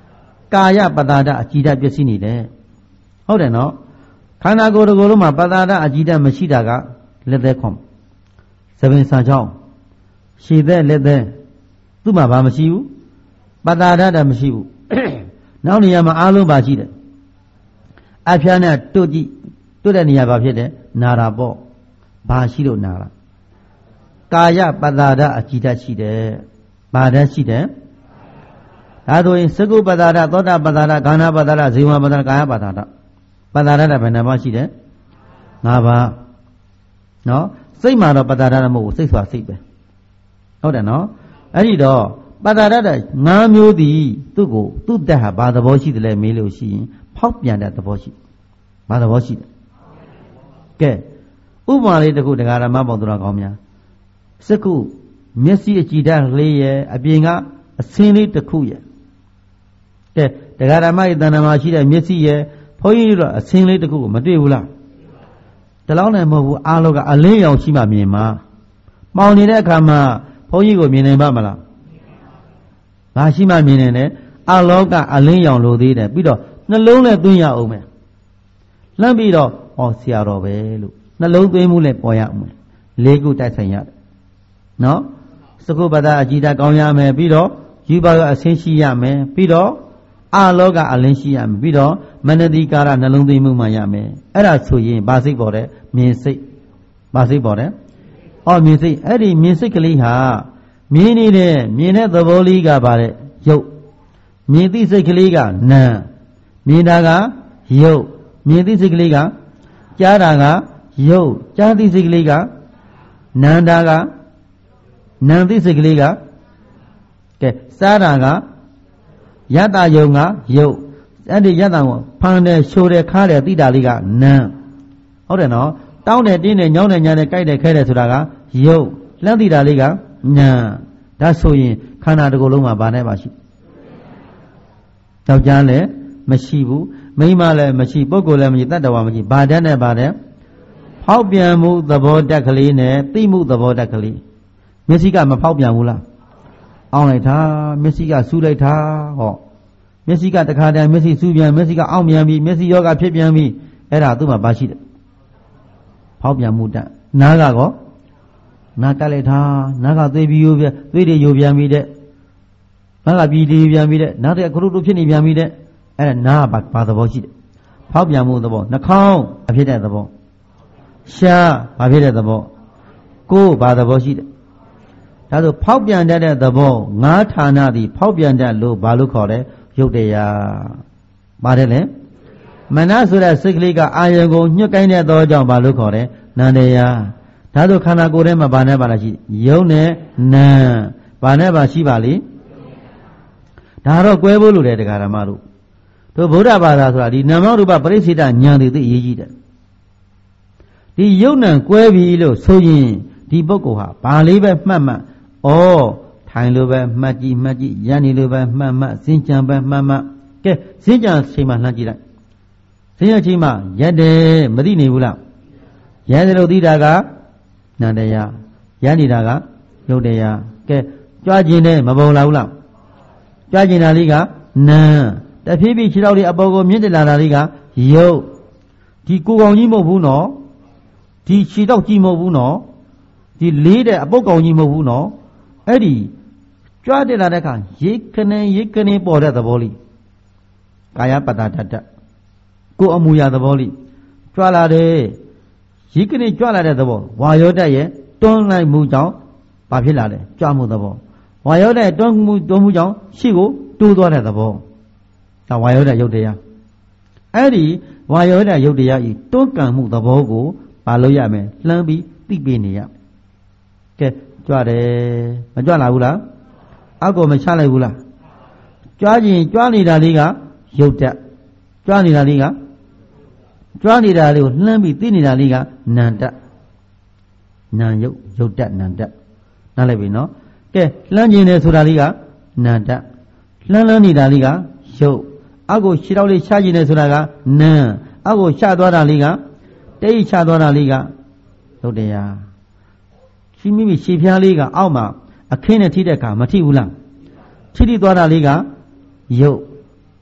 ကာယပတာဒအကြည်ဓာတ်ပျက်စီးနေတယ်ဟုတ်တယ်နော်ခန္ဓာကိုယ်တစ်ကိုယ်လုံးမှာပတာဒအကြည်ဓာတ်မရှိတာကလက်သက်ခွန်သပင်ဆံချောင်းရှည်သက်လက်သက်သူ့မှာဘာမရှိဘူးပတာဒတမရှိဘူးနောက်နေရာမှာအားလုံးပါရှိတယ်အဖျားနဲ့တွတ်ကြည့်တွတ်တဲ့နေရာဘာဖြစ်တယ်နာတာပေါ့ဘာရှိလို့နာတာကာယပတာဒအကြည်ဓာတ်ရှိတယ်ဘာဓာတ်ရှိတယ်ဒါဆိုရင်သကုပတာဒသောတာပတာဒဂါနာပတာဒဇေဝပတာဒကာယပတာဒပတာဒဘယ်နှပါရှိတယ်၅ပါးနော်စိတ်မှာတော့ပတာဒမဟုတ်ဘူးစိတ်ဆိုတာစိတ်ပဲဟုတ်တယ်နော်အဲ့ဒီတော့ပတာဒ၅မျိုးသည်သူ့ကိုသူ့တက်ဟာဘာသဘောရှိတယ်လဲမေးလို့ရှိရင်ဖောက်ပြန်တဲ့သဘောရှိဘာသဘောရှိတယ်ကဲဥပမာလေးတစ်ခုတရားဓမ္မပေါင်းတော်ကောင်းများစကုမျက်စိအကြည်ဓာတ်လေးရဲ့အပြင်ကအစင်းလေးတစ်ခုရဲ့ကဲတရားဓမ္မရဲ့တဏ္ဍာမှာရှိတဲ့မျက်စိရဲ့ဘုန်းကြီးတို့အစင်းလေးတစ်ခုကိုမတွေ့ဘူးလားတလောင်းလည်းမဟုတ်ဘူးအားလုံးကအလင်းရောင်ရှိမှမြင်မှာမှောင်နေတဲ့အခါမှာဘုန်းကြီးကိုမြင်နိုင်ပါမလားဘာရှိမှမြင်နေတယ်အလောကအလင်းရောင်လိုသေးတယ်ပြီးတော့နှလုံးနဲ့သွင်းရအောင်မယ်လှမ်းပြီးတော့ဟောဆရာတော်ပဲလို့နှလုံးသွင်းမှုလည်းပေါ်ရအောင်လေးခုတိုက်ဆိုင်ရတယ်နော်သကုပ္ပတအကြည်ဓာတ်ကောင်းရမယ်ပြီးတော့ယူပါကအဆင်းရှိရမယ်ပြီးတော့အလောကအလင်းရှိရမယ်ပြီးတော့မနတိကာရနှလုံးသွင်းမှုမှရမယ်အဲ့ဒါဆိုရင်ဘာစိတ်ပေါ်တယ်မြင်စိတ်ဘာစိတ်ပေါ်တယ်အော်မြင်စိတ်အဲ့ဒီမြင်စိတ်ကလေးဟာမြင်နေတဲ့မြင်တဲ့သဘောလေးကပါတဲ့ရုပ်မြင်သိစိတ်ကလေးကနာမြင်တာကရုပ်မြင်သိစိတ်ကလေးကကြားတာကရုပ်ကြားသိစိတ်ကလေးကနာမ်တာကနာမ်သိစိတ်ကလေးကကဲစားတာကယတ္တယုံကရုပ်အဲ့ဒီယတ္တကိုဖန်တယ်ရှိုးတယ်ခါတယ်သိတာလေးကနာမ်ဟုတ်တယ်နော်တောင်းတယ်တင်းတယ်ညောင်းတယ်ညာတယ်ကြိုက်တယ်ခဲတယ်ဆိုတာကရုပ်လှမ်းသိတာလေးကနာမ်ဒါဆိုရင်ခန္ဓာတစ်ခုလုံးမှာဘာနဲ့ပါရှိယောက်ျားလည်းမရှိဘူးမိန်းမလည်းမရှိပုဂ္ဂိုလ်လည်းမရှိတတ္တဝါမရှိဘာဓာတ်နဲ့ဘာတဲ့ဖောက်ပြန်မှုသဘောတက်ကလေးနဲ့သိမှုသဘောတက်ကလေးမျက်စိကမဖောက်ပြန်ဘူးလားအောင်းလိုက်တာမျက်စိကစူးလိုက်တာဟောမျက်စိကတခါတည်းမျက်စိစူးပြန်မျက်စိကအောင်းပြန်ပြီမျက်စိယောဂဖြစ်ပြန်ပြီအဲ့ဒါသူ့မှာဘာရှိတယ်ဖောက်ပြန်မှုတက်နားကကောနားကလိုက်တာနားကသွေးပြီးရိုးပြသွေးတွေယိုပြန်ပြီတဲ့နားကပြီးတီးပြန်ပြီတဲ့နားတဲ့ခရုတို့ဖြစ်နေပြန်ပြီတဲ့အဲ့ဒါနားကဘာသဘောရှိတယ်ဖောက်ပြန်မှုသဘောနှာခေါင်းအဖြစ်တဲ့သဘောရှားဘာဖြစ်တဲ့သဘောကိုယ်ဘာသဘောရှိတယ်ဒါဆိုဖောက်ပြန်တတ်တဲ့သဘောငါးဌာနသည်ဖောက်ပြန်တတ်လို့ဘာလို့ခေါ်လဲရုပ်တရားပါတယ်လေမနဆိုတဲ့စိတ်ကလေးကအာယုံကိုညှက်ကိုင်းတဲ့သောကြောင့်ဘာလို့ခေါ်လဲနန္တရားဒါဆိုခန္ဓာကိုယ်ထဲမှာဘာနဲ့ပါလားရှိယုံနဲ့နာဘာနဲ့ပါရှိပါလိဒါတော့ကွဲဖို့လို့လေတရားဓမ္မတို့တို့ဗုဒ္ဓဘာသာဆိုတာဒီနာမရူပပရိစ္ဆေဒဉာဏ်တွေသိအရေးကြီးတယ်ဒီယုံနံကွဲပြီလို့ဆိုရင်ဒီပုဂ္ဂိုလ်ဟာဘာလေးပဲမှတ်မှတ်ဩထိုင်လိုပဲမှတ်ကြည့်မှတ်ကြည့်ရန်နေလိုပဲမှတ်မှတ်စင်ကြံပဲမှတ်မှတ်ကဲစင်ကြံချိန်မှလှမ်းကြည့်လိုက်စင်ကြံချိန်မှရက်တယ်မသိနေဘူးလားရက်တယ်လို့သိတာကနန္တရားရန်နေတာကယုတ်တရားကဲကြွားခြင်းနဲ့မပုံလာဘူးလားကြွားခြင်းတာလေးကနာတဖြည်းဖြည်းခြေထောက်လေးအပေါ်ကိုမြင့်တက်လာတာလေးကယုတ်ဒီကိုယ်ကောင်ကြီးမဟုတ်ဘူးနော်ဒီခြေထောက်ကြီးမဟုတ်ဘူးနော်ဒီလေးတဲ့အပုတ်ကောင်ကြီးမဟုတ်ဘူးနော်အဲ့ဒီကြွားတက်လာတဲ့အခါရိတ်ခနေရိတ်ခနေပေါ်တဲ့သဘောလေးကာယပတ္တတ္တကိုယ်အမူအရာသဘောလေးကြွားလာတယ်ရိတ်ခနေကြွားလာတဲ့သဘောဝါယောတတ်ရဲ့တွန်းလိုက်မှုကြောင့်ဘာဖြစ်လာလဲကြွားမှုသဘောဝါယောတတ်တွန်းမှုတွန်းမှုကြောင့်ရှေ့ကိုတိုးသွားတဲ့သဘောဒါဝါယောတတ်ရုပ်တရားအဲ့ဒီဝါယောတတ်ရုပ်တရားဤတွန်းကန်မှုသဘောကိုဘာလို့ရမယ်လှမ်းပြီးသိပေးနေရကဲကြွတယ်မကြွလာဘူးလားအောက်ကိုမချလိုက်ဘူးလားကြွခြင်းကြွနေတာလေးကရုပ်တက်ကြွနေတာလေးကကြွနေတာလေးကိုလှမ်းပြီးသိနေတာလေးကနံတက်နံရုပ်ရုပ်တက်နံတက်နားလိုက်ပြီနော်ကဲလှမ်းခြင်းတယ်ဆိုတာလေးကနံတက်လှမ်းလှမ်းနေတာလေးကရုပ်အောက်ကိုခြေထောက်လေးချခြင်းတယ်ဆိုတာကနံအောက်ကိုချသွားတာလေးကတိတ်ချသွားတာလေးကရုပ်တရားရှိမိမိရှေ့ဖျားလေးကအောက်မှာအခင်းနဲ့ထိတဲ့အခါမထိဘူးလားထိထိသွားတာလေးကရုပ်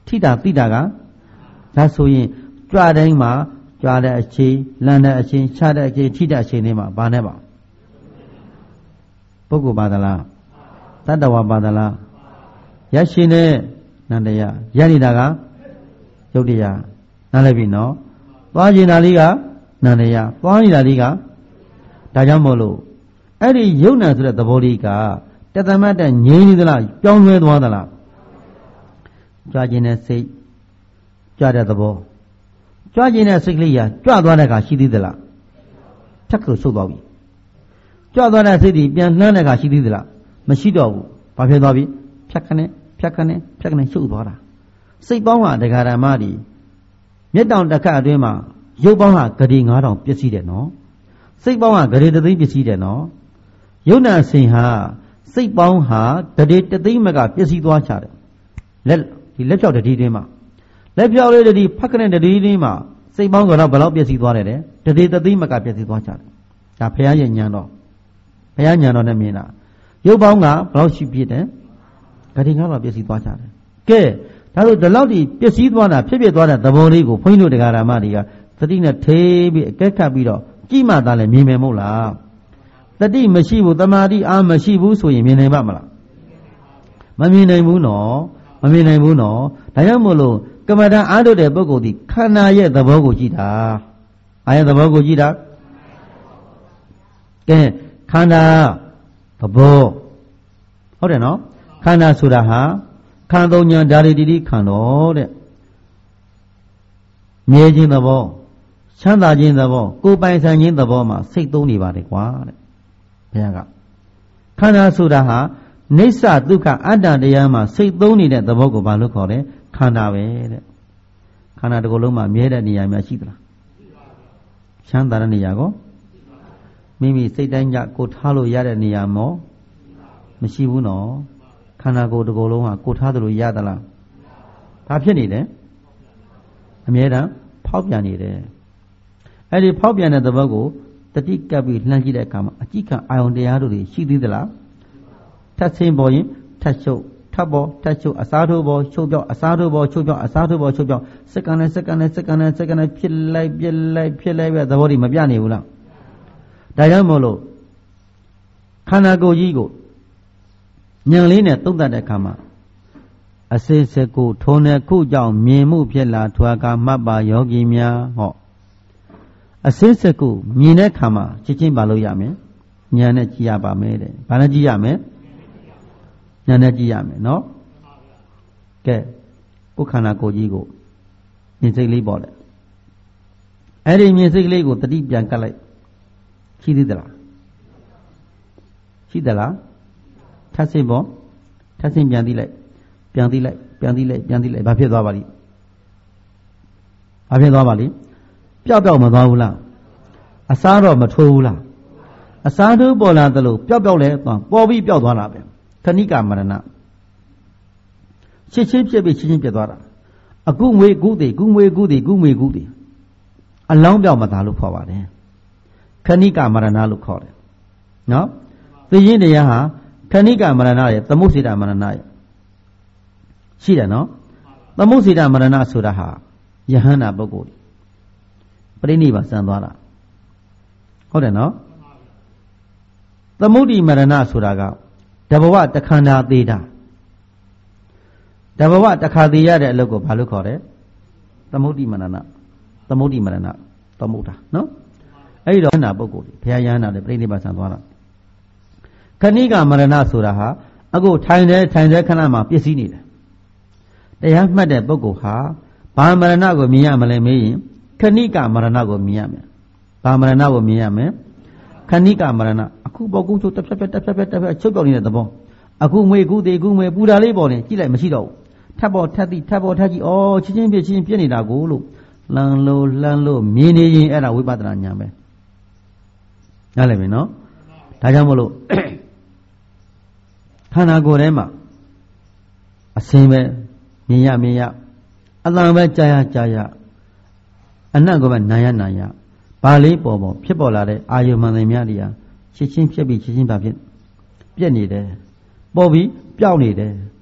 ထိတာသိတာကဒါဆိုရင်ကြွတိုင်းမှာကြွတဲ့အချိန်လန်တဲ့အချိန်ခြားတဲ့အချိန်ထိတဲ့အချိန်တွေမှာဘာနဲ့ပါပုဂ္ဂိုလ်ပါသလားတတ္တဝါပါသလားရရှင်တဲ့နန္တရားရနေတာကယုတ်တရားနားလည်ပြီနော်သွားကျင်တာလေးကနန္တရားသွားနေတာလေးကဒါကြောင့်မို့လို့အဲ့ဒီယုတ်နံဆိုတဲ့သဘောလေးကတသမတ်တဲ့ငြိမ်းနေသလားပြောင်းလဲသွားသလားကြွကျင်တဲ့စိတ်ကြွတဲ့သဘောကြွကျင်တဲ့စိတ်ကလေးကကြွသွားတဲ့အခါရှိသေးသလားဖြတ်လို့ဆုတ်သွားပြီကြွသွားတဲ့စိတ်ဒီပြန်လှမ်းတဲ့အခါရှိသေးသလားမရှိတော့ဘူးဘာဖြစ်သွားပြီဖြတ်ခနဲ့ဖြတ်ခနဲ့ဖြတ်ခနဲ့ရှုပ်သွားတာစိတ်ပေါင်းဟာဒကာရမတွေမျက်တောင်တစ်ခါအတွင်းမှာရုပ်ပေါင်းဟာဂရေငါးထောင်ပျက်စီးတယ်နော်စိတ်ပေါင်းဟာဂရေတသိန်းပျက်စီးတယ်နော်ယုံနာစင်ဟာစိတ်ပေါင်းဟာဂရေတသိန်းမကပျက်စီးသွားချတယ်လက်ဒီလက်ဖြောက်တတိတွင်းမှာလက်ဖြောက်လေးတတိဖက်ခနဲ့တတိတွင်းမှာစိတ်ပေါင်းကတော့ဘယ်လောက်ပျက်စီးသွားတယ်တတိတသိန်းမကပျက်စီးသွားချတယ်ဒါဘုရားရဲ့ဉာဏ်တော်ဘုရားဉာဏ်တော်နဲ့မြင်တာရုပ်ပေါင်းကဘယ်လောက်ရှိပြည့်တယ်ဂရေငါးထောင်ပျက်စီးသွားချတယ်ကဲဒါလို့ဒီလောက်ဒီပျက်စီးသွားတာဖြစ်ဖြစ်သွားတဲ့သဘောလေးကိုဘုန်းကြီးတို့တရားဓမ္မတွေကသတိနဲ့ထေးပြီးအကဲခတ်ပြီးတော့ကြည့်မှသာလဲမြင်မယ်မဟုတ်လားတတိမရှိဘူးတမာတိအားမရှိဘူးဆိုရင်မြင်နိုင်ပါမလားမမြင်နိုင်ဘူးနော်မမြင်နိုင်ဘူးနော်ဒါကြောင့်မို့လို့ကမ္မဋ္ဌာန်းအားထုတ်တဲ့ပုဂ္ဂိုလ်ဒီခန္ဓာရဲ့သဘောကိုကြည့်တာအားရဲ့သဘောကိုကြည့်တာကဲခန္ဓာသဘောဟုတ်တယ်နော်ခန္ဓာဆိုတာဟာခန္သုံးညာဓာရီတိတိခန္ဓာတဲ့မြဲခြင်းသဘောချမ်းသာခြင်းသဘောကိုယ်ပိုင်ဆိုင်ခြင်းသဘောမှာစိတ်သုံးနေပါတယ်ကွာတဲ့ဘုရားကခန္ဓာဆိုတာဟာနိစ္စဒုက္ခအတ္တတရားမှာစိတ်သုံးနေတဲ့သဘောကိုဘာလို့ခေါ်လဲခန္ဓာပဲတဲ့ခန္ဓာတစ်ခုလုံးမှာမြဲတဲ့နေရာများရှိသလားချမ်းသာတဲ့နေရာကိုမိမိစိတ်တိုင်းကြကိုထားလို့ရတဲ့နေရာမောမရှိဘူးနော်ခန္ဓာကိုယ်တစ်ခုလုံးဟာကိုထားသလိုရသလားဘာဖြစ်နေလဲအမြဲတမ်းဖောက်ပြန်နေတယ်အဲ့ဒီဖောက်ပြန်တဲ့သဘောကိုတတိကပ်ပြီးလှမ်းကြည့်တဲ့အခါမှာအကြည့်ခံအာယုန်တရားတို့တွေရှိသေးသလားထပ်ဆင်းပေါ်ရင်ထပ်ချုပ်ထပ်ပေါ်ထပ်ချုပ်အစားထိုးပေါ်ချုပ်ပြောက်အစားထိုးပေါ်ချုပ်ပြောက်အစားထိုးပေါ်ချုပ်ပြောက်စက္ကန့်နဲ့စက္ကန့်နဲ့စက္ကန့်နဲ့စက္ကန့်နဲ့ဖြစ်လိုက်ပြစ်လိုက်ဖြစ်လိုက်ပဲသဘောတွေမပြနေဘူးလားဒါကြောင့်မို့လို့ခန္ဓာကိုယ်ကြီးကိုဉာဏ်လေးနဲ့သုံးသပ်တဲ့အခါမှာအစေစကိုထုံတဲ့ခုကြောင့်မြင်မှုဖြစ်လာထွာကမှတ်ပါယောဂီများဟောအစေစကိုမြင်တဲ့အခါမှာချက်ချင်းပါလို့ရမယ်ဉာဏ်နဲ့ကြည့်ရပါမယ်တဲ့ဘာနဲ့ကြည့်ရမယ်ဉာဏ်နဲ့ကြည့်ရမယ်နော်ကဲကိုယ်ခန္ဓာကိုယ်ကြီးကိုမြင်စိတ်လေးပေါ်တယ်အဲ့ဒီမြင်စိတ်ကလေးကိုတတိပြန်ကပ်လိုက်ရှိသေးသလားရှိသလားထပ်ဆင်းပေါ်ထပ်ဆင်းပြန်သိလိုက်ပြန်သိလိုက်ပြန်သိလိုက်ပြန်သိလိုက်ဘာဖြစ်သွားပါလိမ့်ဘာဖြစ်သွားပါလိမ့်ပျောက်ပျောက်မသွားဘူးလားအစားတော့မထိုးဘူးလားအစားထိုးပေါ်လာသလိုပျောက်ပျောက်လဲပေါ်ပြီးပျောက်သွားတာပဲခဏိကမရဏရှင်းချင်းဖြစ်ပြီးရှင်းချင်းပြတ်သွားတာအခုငွေကူးသေးကူးငွေကူးသေးကူးငွေကူးသေးအလောင်းပြောက်မသာလို့ခေါ်ပါတယ်ခဏိကမရဏလို့ခေါ်တယ်နော်သိရင်တရားဟာခဏိကမရဏရဲ့သမုစေတမရဏရဲ့ရှိတယ်နော်သမုစေတမရဏဆိုတာဟာယဟန္တာပုဂ္ဂိုလ်ပြိဋိဘာစံသွားတာဟုတ်တယ်နော်သမုဒိမရဏဆိုတာကတဘဝတခန္ဓာသေးတာတဘဝတခါသေးရတဲ့အလုပ်ကိုဘာလို့ခေါ်တယ်သမုဒိမရဏသမုဒိမရဏသမုဒ္ဒါနော်အဲ့ဒီတော့ယဟန္တာပုဂ္ဂိုလ်ဘုရားယဟန္တာလည်းပြိဋိဘာစံသွားတာခဏိကမရဏဆိုတာဟာအခုထိုင်တဲ့ထိုင်တဲ့ခဏမှာပျက်စီးနေတယ်တရားမှတ်တဲ့ပုဂ္ဂိုလ်ဟာဘာမရဏကိုမြင်ရမလဲမေးရင်ခဏိကမရဏကိုမြင်ရမယ်ဘာမရဏကိုမြင်ရမယ်ခဏိကမရဏအခုပေါ်ကူးချုပ်တစ်ဖြတ်ဖြတ်တစ်ဖြတ်ဖြတ်တစ်ဖြတ်ချုပ်ပြောက်နေတဲ့သဘောအခုငွေကူးသေးကူးငွေပူတာလေးပေါ်နေကြည့်လိုက်မရှိတော့ဘူးထပ်ပေါ်ထပ်သည့်ထပ်ပေါ်ထပ်ကြည့်ဩချင်းချင်းပြချင်းပြနေတာကိုလို့လှမ်းလို့လှမ်းလို့မြင်နေရင်အဲ့ဒါဝိပဿနာဉာဏ်ပဲနားလည်ပြီနော်ဒါကြောင့်မလို့ခန္ဓာကိုယ်ထဲမှာအစင်းပဲမြင်ရမြင်ရအတန်ပဲကြားရကြားရအနတ်ကိုပဲနာရနာရဘာလေးပေါ်ပေါ်ဖြစ်ပေါ်လာတဲ့အာယုမှန်တယ်များတွေဟာချစ်ချင်းဖြစ်ပြီးချစ်ချင်းပါဖြစ်ပြက်နေတယ်ပေါ်ပြီးပျောက်နေတယ်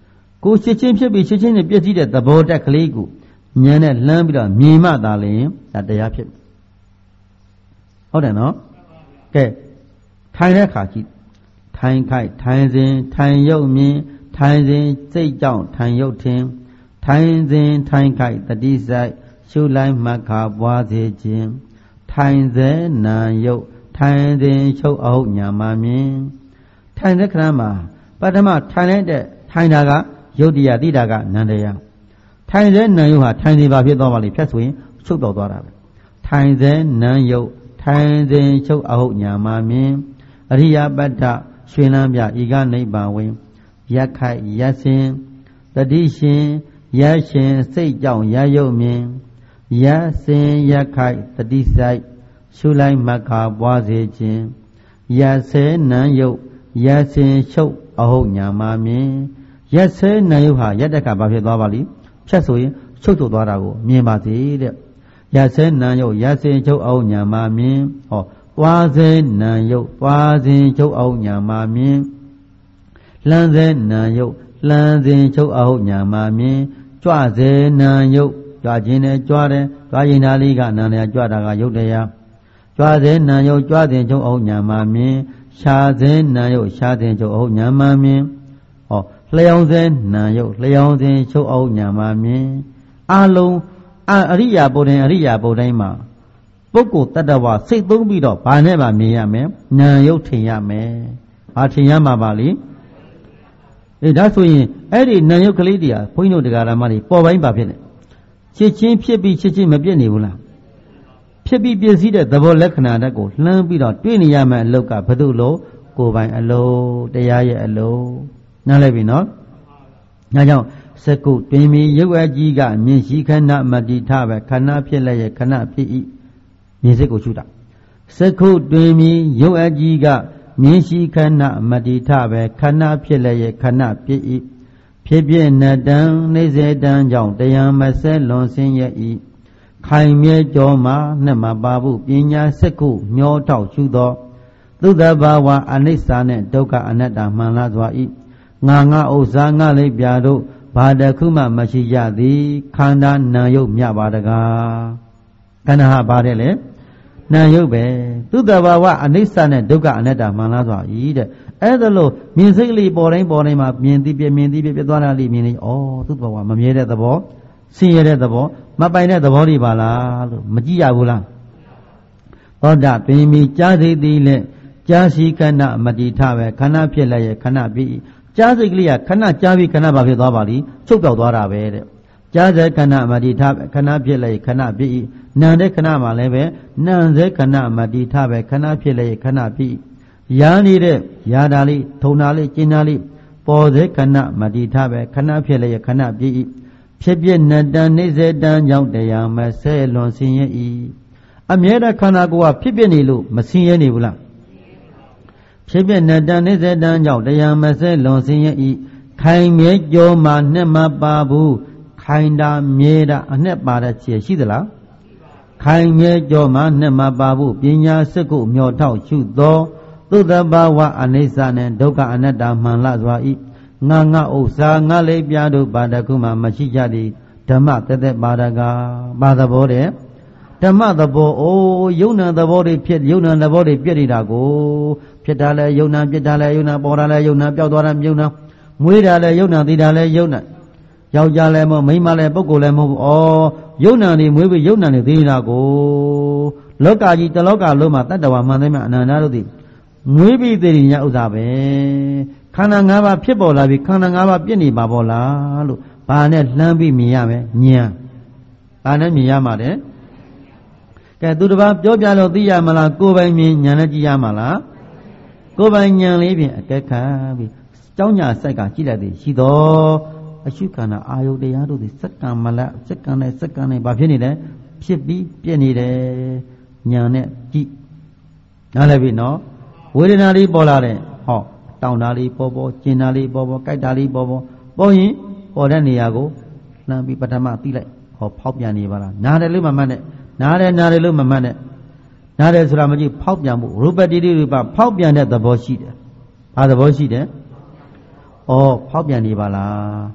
ကိုရှင်းချင်းဖြစ်ပြီးရှင်းချင်းနဲ့ပြည့်စည်တဲ့သဘောတက်ကလေးကိုဉာဏ်နဲ့လှမ်းပြီးတော့မြင်မှသာလျှင်ဒါတရားဖြစ်ဟုတ်တယ်နော်ကဲထိုင်တဲ့ခါကြည့်ထိုင်ခိုက်ထိုင်စဉ်ထိုင်ရုပ်မြင်ထိုင်စဉ်စိတ်ကြောင့်ထိုင်ရုပ်ထင်ထိုင်စဉ်ထိုင်ခိုက်တတိဆိုင်ရှုလိုက်မှတ်ခါပွားစေခြင်းထိုင်စေနာယုတ်ထိုင်စဉ်ချုပ်အဟုတ်ညာမှမြင်ထိုင်တဲ့ခဏမှာပထမထိုင်လိုက်တဲ့ထိုင်တာကယုတ်တရားတိတာကနန္တရားထိုင်စေနာယုတ်ဟာထိုင်စီပါဖြစ်သွားပါလိမ့်ဖြတ်ဆိုရင်ချုပ်တော်သွားတာပဲထိုင်စေနာယုတ်ထိုင်စဉ်ချုပ်အဟုတ်ညာမှမြင်အရိယပတ္ထရွှေလန်းပြဤကနိဗ္ဗာန်ဝင်ရက်ခိုက်ရက်စင်တတိရှင်ရက်ရှင်စိတ်ကြောင့်ရယုတ်မြင်ရက်စင်ရက်ခိုက်တတိဆိုင်ရှုလိုက်မှတ်ခါပွားစေခြင်းရက်ဆဲနံယုတ်ရက်စင်ချုပ်အဟုတ်ညာမှမြင်ရက်ဆဲနံယုတ်ဟာရက်တက်ကဘာဖြစ်သွားပါလိမ့်ဖြတ်ဆိုရင်ချုပ်ချုပ်သွားတာကိုမြင်ပါစေတဲ့ရက်ဆဲနံယုတ်ရက်စင်ချုပ်အဟုတ်ညာမှမြင်ဟောသွားစေနံယုတ်သွားစဉ်ချုပ်အဟုတ်ညာမှမြင်လှမ်းစေနံယုတ်လှမ်းစဉ်ချုပ်အဟုတ်ညာမှမြင်ကြွစေနံယုတ်ကြွခြင်းနဲ့ကြွတယ်ကြွရင်သားလေးကနံတရားကြွတာကယုတ်တရားကြွစေနံယုတ်ကြွစဉ်ချုပ်အဟုတ်ညာမှမြင်ရှာစေနံယုတ်ရှာစဉ်ချုပ်အဟုတ်ညာမှမြင်ဟောလျောင်းစေနံယုတ်လျောင်းစဉ်ချုပ်အဟုတ်ညာမှမြင်အလုံးအရိယာပုဒ်တိုင်းအရိယာပုဒ်တိုင်းမှာပုဂ္ဂိုလ်တ attva စိတ်သုံးပြီးတော့ဘာနဲ့မှမြင်ရမယ်နာယုတ်ထင်ရမယ်ဘာထင်ရမှာပါလိအေးဒါဆိုရင်အဲ့ဒီနာယုတ်ကလေးတရားဘုန်းကြီးတို့တရားဓမ္မတွေပေါ်ပိုင်းပါဖြစ်တယ်ချစ်ချင်းဖြစ်ပြီးချစ်ချင်းမပြည့်နေဘူးလားဖြစ်ပြီးပြည့်စည်တဲ့သဘောလက္ခဏာတက်ကိုလှမ်းပြီးတော့တွေ့နေရမယ်အလုတ်ကဘယ်သူလို့ကိုယ်ပိုင်အလုံးတရားရဲ့အလုံးနားလည်ပြီနော်ဒါကြောင့်စကုတွင်မီရုပ်အကြီးကမြင်ရှိခဏမတိထပဲခဏဖြစ်လည်းရဲ့ခဏဖြစ်၏မြင်စိတ်ကိုရှုတာစကုတွင်မီရုပ်အကြီးကမြင်ရှိခဏမတိထပဲခဏဖြစ်လည်းရဲ့ခဏဖြစ်၏ဖြစ်ဖြစ်နတံနေစေတံကြောင့်တရားမဆဲလွန်ဆင်းရဲ့၏ခိုင်မြဲကြောမှာနှစ်မပါဘူးပညာစကုမျောထောက်ရှုသောသုတဘာဝအနိစ္စနဲ့ဒုက္ခအနတ္တမှန်လားစွာ၏ငါငါဥစ္စာငါလေးပြတို့ဘာတခုမှမရှိကြသည်ခန္ဓာနာယုတ်မြပါတကားခန္ဓာဟာပါတယ်လေနာယုတ်ပဲသုတဘာဝအနိစ္စနဲ့ဒုက္ခအနတ္တမှန်လားစွာ၏တဲ့အဲ့ဒါလို့မြင်စိတ်ကလေးပေါ်တိုင်းပေါ်တိုင်းမှာမြင်သိပြမြင်သိပြပြသွားတာလေးမြင်နေဩသုတဘာဝမမြဲတဲ့သဘောဆင်းရဲတဲ့သဘောမပိုင်တဲ့သဘောတွေပါလားလို့မကြည့်ရဘူးလားသောတာပင်မီကြားစိတ်သည်လဲကြားရှိခဏမတိထပဲခဏဖြစ်လည်းရဲ့ခဏပြီးကြားစိတ်ကလေးကခဏကြားပြီးခဏပါဖြစ်သွားပါလိချုပ်ပြောက်သွားတာပဲတဲ့ကြားစေခဏမတိထပဲခဏဖြစ်လည်းခဏပြီးနာတဲ့ခဏမှလည်းပဲနာစေခဏမတိထပဲခဏဖြစ်လည်းခဏပြီးရာနေတဲ့ရာတာလေးထုံတာလေးကျင်းတာလေးပေါ်စေခဏမတိထပဲခဏဖြစ်လည်းခဏပြီးဖြစ်ဖြစ်နတံနေစေတံကြောင့်တရားမဆဲလွန်ဆင်းရဲ၏အမြဲတမ်းခန္ဓာကိုယ်ကဖြစ်ဖြစ်နေလို့မဆင်းရဲနေဘူးလားဖြစ်ဖြစ်နတံနေစေတံကြောင့်တရားမဆဲလွန်ဆင်းရဲ၏ခိုင်မြဲကြောမှာနှစ်မပါဘူးခိုင်တာမြဲတာအနှစ်ပါတဲ့ခြေရှိသလားခိုင်မြဲကြောမှာနှစ်မပါဘူးပညာစကုမျောထောက်ရှုသောသုတဘာဝအနိစ္စနဲ့ဒုက္ခအနတ္တမှန်လားစွာ၏ငါငါဥစ္စာငါလေးပြတို့ဘာတခုမှမရှိကြသည်ဓမ္မတသက်ပါဒကဘာသဘောတဲ့ဓမ္မသဘောအိုးယုံနာသဘောတွေဖြစ်ယုံနာသဘောတွေပြည့်နေတာကိုဖြစ်တာလဲယုံနာပြစ်တာလဲယုံနာပေါ်တာလဲယုံနာပျောက်သွားတာယုံနာမွေးတာလဲယုံနာသိတာလဲယုံနာယောက်ျားလဲမဟုတ်မိန်းမလဲပုဂ္ဂိုလ်လဲမဟုတ်ဘူးဩယုံနာနေမွေးပြီးယုံနာနေသိနေတာကိုလောကကြီးတလောကလုံးမှာတတ္တဝါမှန်သိမှအနန္တတို့သိမွေးပြီးသိနေရဥစ္စာပဲခန္ဓာ၅ပါးဖြစ်ပေါ်လာပြီခန္ဓာ၅ပါးပြည့်နေပါပေါ်လားလို့ဘာနဲ့လှမ်းပြီးမြင်ရမယ်ဉာဏ်ဘာနဲ့မြင်ရမှာတဲ့ကဲသူတစ်ပါးပြောပြလို့သိရမလားကိုယ်ပိုင်မြင်ဉာဏ်နဲ့ကြည့်ရမှာလားကိုယ်ပိုင်ဉာဏ်လေးဖြင့်အကဲခတ်ပြီးကြောင်းညာစိုက်ကကြည့်လိုက်သည်ရှိတော်အရှုခန္ဓာအာယုတရားတို့သည်စက္ကန့်မလစက္ကန့်နဲ့စက္ကန့်နဲ့ဘာဖြစ်နေလဲဖြစ်ပြီးပြည့်နေတယ်ဉာဏ်နဲ့ကြည့်နားလည်ပြီနော်ဝေဒနာလေးပေါ်လာတယ်ဟောတောင်းတာလေးပေါ်ပေါ်ကျင်တာလေးပေါ်ပေါ်ကြိုက်တာလေးပေါ်ပေါ်ပေါ်ရင်ပေါ်တဲ့နေရာကိုလှမ်းပြီးပထမသိလိုက်ဟောဖောက်ပြန်နေပါလားနားတယ်လို့မမှတ်နဲ့နားတယ်နားတယ်လို့မမှတ်နဲ့နားတယ်ဆိုတာမကြည့်ဖောက်ပြန်မှုရူပတိတိရူပဖောက်ပြန်တဲ့သဘောရှိတယ်ဘာသဘောရှိတယ်ဩဖောက်ပြန်နေပါလား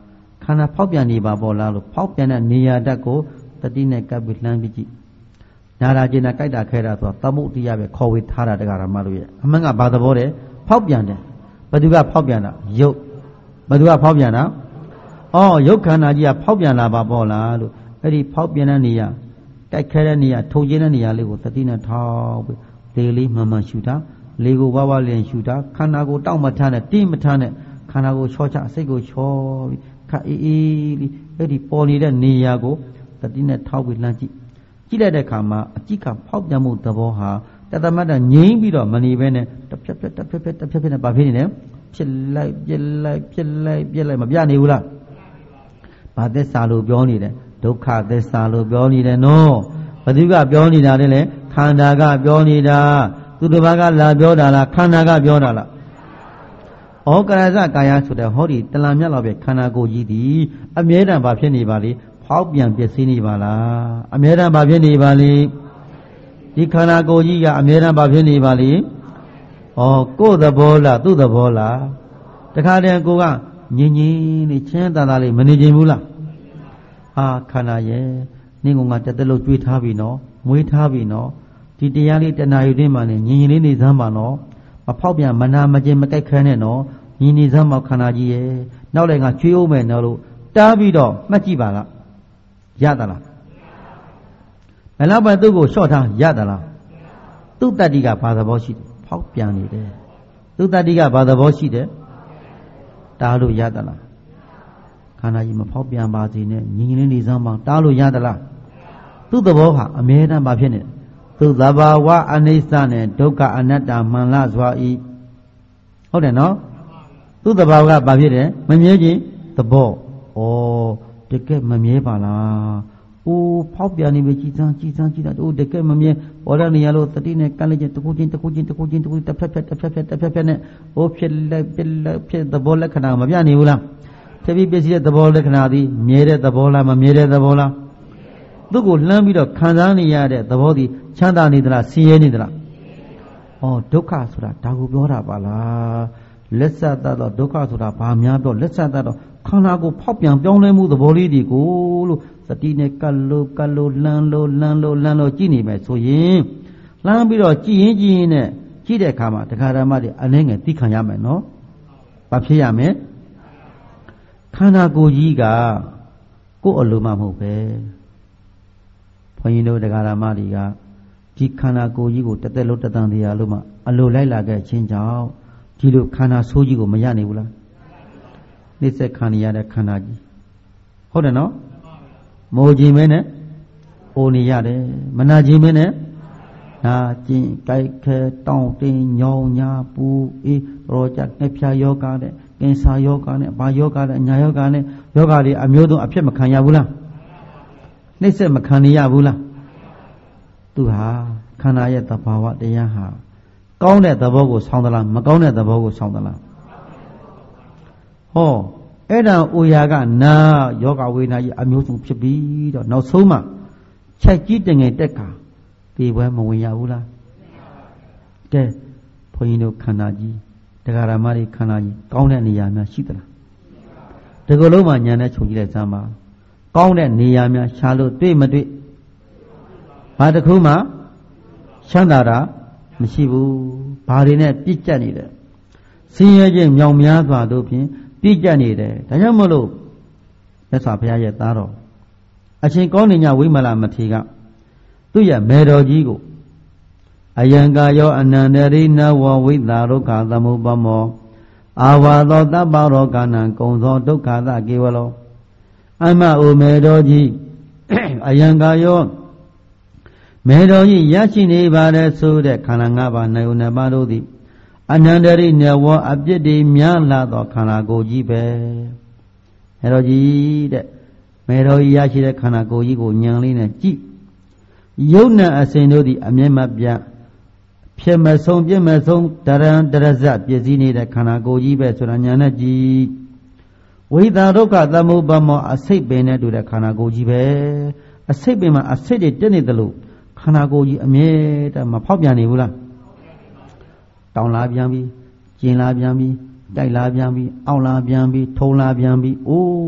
န္ဓာဖောက်ပြန်နေပါပေါ်လားလို့ဖောက်ပြန်တဲ့နေရာဓာတ်ကိုတတိနဲ့ကပ်ပြီးလှမ်းပြီးကြည့်နာရာကျင်နာကြိုက်တာခဲတာဆိုတော့သမုတ်တရားပဲခေါ်ဝေထားတာတရားဓမ္မတို့ရဲ့အမှန်ကဘာသဘောလဲဖောက်ပြန်တယ်ဘယ်သူကဖောက်ပြန်တာယုတ်ဘယ်သူကဖောက်ပြန်တာအော်ယုတ်ခန္ဓာကြီးကဖောက်ပြန်လာပါပေါ်လားလို့အဲ့ဒီဖောက်ပြန်တဲ့နေရာကြိုက်ခဲတဲ့နေရာထုံကျင်းတဲ့နေရာလေးကိုတတိနဲ့ထောက်ပြီးလေလေးမှန်မှန်ရှူတာလေကိုဝါဝါလျင်ရှူတာခန္ဓာကိုတောက်မထားနဲ့တင်းမထားနဲ့ခန္ဓာကိုချောချစိတ်ကိုချောပြီးခက်အေးအေးလေးအဲ့ဒီပေါ်နေတဲ့နေရာကိုတတိနဲ့ထောက်ပြီးလှမ်းကြည့်ကြည့်လိုက်တဲ့အခါမှာအကြည့်ကဖောက်ပြန်မှုသဘောဟာတသမတ်တငြိမ့်ပြီးတော့မနေဘဲနဲ့တစ်ဖြက်ဖြက်တစ်ဖြက်ဖြက်တစ်ဖြက်ဖြက်နဲ့ဘာဖြစ်နေလဲဖြစ်လိုက်ပြစ်လိုက်ပြစ်လိုက်ပြစ်လိုက်မပြနေဘူးလားဘာသစ္စာလို့ပြောနေတယ်ဒုက္ခသစ္စာလို့ပြောနေတယ်နော်ဘယ်သူကပြောနေတာလဲလေခန္ဓာကပြောနေတာသူတစ်ပါးကလာပြောတာလားခန္ဓာကပြောတာလားဩကာယဇကာယဆိုတဲ့ဟောဒီတလံမြတ်လောက်ပဲခန္ဓာကိုယ်ကြီးဒီအမြဲတမ်းဘာဖြစ်နေပါလိဖောက်ပြန်ပျက်စီးနေပါလားအမြဲတမ်းဘာဖြစ်နေပါလိဒီခန္ဓာကိုယ်ကြီးကအမြဲတမ်းဘာဖြစ်နေပါလိဩကိုယ်သဘောလားသူ့သဘောလားတခါတည်းကိုကငြင်းငြင်းလေးချင်းသာသာလေးမနေခြင်းဘူးလားအာခန္ဓာရဲ့နင်းကငါတက်တက်လို့ကြွေးထားပြီနော်မွေးထားပြီနော်ဒီတရားလေးတဏှာယူတင်းမှလည်းငြင်းငြင်းလေးနေစမ်းပါနော်မဖောက်ပြန်မနာမကျင်မကြိုက်ခဲနဲ့နော်ညီနေစမ်းပါခန္ဓာကြီးရဲ့နောက်လည်းငါချွေးအောင်မယ်နော်လို့တားပြီးတော့မှတ်ကြည့်ပါလားရသလားဘယ်တော့မှသူ့ကိုလျှော့ထားရသလားသူ့တတ္တိကဘာသဘောရှိတယ်ဖောက်ပြန်နေတယ်သူ့တတ္တိကဘာသဘောရှိတယ်တားလို့ရသလားခန္ဓာကြီးမဖောက်ပြန်ပါစေနဲ့ညီညီလေးနေစမ်းပါတားလို့ရသလားသူ့သဘောဟာအမြဲတမ်းဘာဖြစ်နေသူသဘာဝအနိစ္စနဲ့ဒုက္ခအနတ္တမှန်လားစွာဤဟုတ်တယ်နော်သူ့သဘာဝကဘာဖြစ်တယ်မမြဲခြင်းသဘောဩတကယ်မမြဲပါလားအိုးဖောက်ပြန်နေပြီကြည်စမ်းကြည်စမ်းကြည်တာအိုးတကယ်မမြဲဘောရနေရလို့တတိနဲ့ကန့်လိုက်ခြင်းတကူချင်းတကူချင်းတကူချင်းတကူတစ်ဖက်ဖက်တစ်ဖက်ဖက်တစ်ဖက်ဖက်နဲ့အိုးဖြစ်လိုက်ပြလိုက်ဖြစ်သဘောလက္ခဏာမပြနေဘူးလားဖြစ်ပြီးပြည့်စည်တဲ့သဘောလက္ခဏာသည်မြဲတဲ့သဘောလားမမြဲတဲ့သဘောလားသူ့ကိုလှမ်းပြီးတော့ခံစားနေရတဲ့သဘောသည်ချမ်းသာနေသလားဆင်းရဲနေသလားဩဒုက္ခဆိုတာဒါကိုပြောတာပါလားလက်ဆက်တတ်တော့ဒုက္ခဆိုတာဘာများပြောလက်ဆက်တတ်တော့ခန္ဓာကိုဖောက်ပြန်ပြောင်းလဲမှုသဘောလေးဒီကိုလို့စတိနဲ့ကတ်လို့ကတ်လို့လန်းလို့လန်းလို့လန်းလို့ကြည့်နေမယ်ဆိုရင်လှမ်းပြီးတော့ကြည်ရင်ကြည်ရင်နဲ့ကြည့်တဲ့အခါမှာတရားဓမ္မတွေအနှဲငယ်သိခံရမယ်နော်ဘာဖြစ်ရမလဲခန္ဓာကိုယ်ကြီးကကိုယ်အလိုမှမဟုတ်ပဲဘုန်းကြီးတို့တရားဓမ္မတွေကဒီခန္ဓာကိုယ်ကြီးကိုတသက်လုံးတသံတရားလို့မှအလိုလိုက်လာခဲ့ခြင်းကြောင့်ဒီလိုခန္ဓာဆိုးကြီးကိုမရနိုင်ဘူးလားနှိစ္စခံရတဲ့ခန္ဓာကြီးဟုတ်တယ်နော်မိုးခြင်းမဲနဲ့အိုနေရတယ်မနာခြင်းမဲနဲ့နာကျင်ကြိုက်ခဲတောင်းတင်းညောင်းညာပူအေးရောကြငှက်ဖြာယောဂနဲ့ကင်ဆာယောဂနဲ့ဘာယောဂနဲ့အညာယောဂနဲ့ယောဂတွေအမျိုးစုံအဖြစ်မခံရဘူးလားနှိစ္စမခံရဘူးလားသူဟာခန္ဓာရဲ့သဘာဝတရားဟာကောင်းတဲ့သဘောကိုဆောင်းသလားမကောင်းတဲ့သဘောကိုဆောင်းသလားဟောအဲ့ဒါအိုရာကနာယောဂဝေဒနာကြီးအမျိုးစုံဖြစ်ပြီးတော့နောက်ဆုံးမှချက်ကြီးတငယ်တက်ခါဒီဘွဲမဝင်ရဘူးလားကဲဘုန်းကြီးတို့ခန္ဓာကြီးတရားဓမ္မတွေခန္ဓာကြီးကောင်းတဲ့နေရာများရှိသလားဒီကလုံးမှာညာနဲ့ခြုံကြည့်လိုက်စမ်းပါကောင်းတဲ့နေရာများရှာလို့တွေ့မတွေ့ဘာတစ်ခုမှချမ်းသာတာမရှိဘူးဘာတွေနဲ့ပြည့်ကျက်နေတယ်ဆင်းရဲခြင်းမြောင်များစွာတို့ဖြင့်ပြည့်ကျက်နေတယ်ဒါကြောင့်မလို့မြတ်စွာဘုရားရဲ့သားတော်အရှင်ကောဏိညဝိမလမထေရကသူ့ရဲ့မေတော်ကြီးကိုအယံကာယောအနန္တရိနဝဝိသရုခသမုပမောအာဝါသောတပ္ပရောကနံကုံသောဒုက္ခသကေဝလောအမအိုမေတော်ကြီးအယံကာယောမေတော်ကြီးရရှိနေပါတယ်ဆိုတဲ့ခန္ဓာ၅ပါးနိုင်ုံနှစ်ပါးတို့သည်အနန္တရိနဝအပြစ်တွေများလာသောခန္ဓာကိုယ်ကြီးပဲမေတော်ကြီးတဲ့မေတော်ကြီးရရှိတဲ့ခန္ဓာကိုယ်ကြီးကိုဉာဏ်လေးနဲ့ကြည့်ယုတ်နံအစဉ်တို့သည်အမျက်မပြတ်ဖြစ်မဆုံးပြည့်မဆုံးတရံတရဇပြည့်စည်နေတဲ့ခန္ဓာကိုယ်ကြီးပဲဆိုတာဉာဏ်နဲ့ကြည့်ဝိသဒုက္ခသမုပ္ပါမောအစိတ်ပင်နဲ့တူတဲ့ခန္ဓာကိုယ်ကြီးပဲအစိတ်ပင်မှာအစိတ်တွေတက်နေတယ်လို့ခန္ဓာကိုယ်ကြီးအမြဲတမ်းမဖောက်ပြန်နေဘူးလားတောင်းလာပြန်ပြီကျင်လာပြန်ပြီတိုက်လာပြန်ပြီအောက်လာပြန်ပြီထုံလာပြန်ပြီအိုးဟို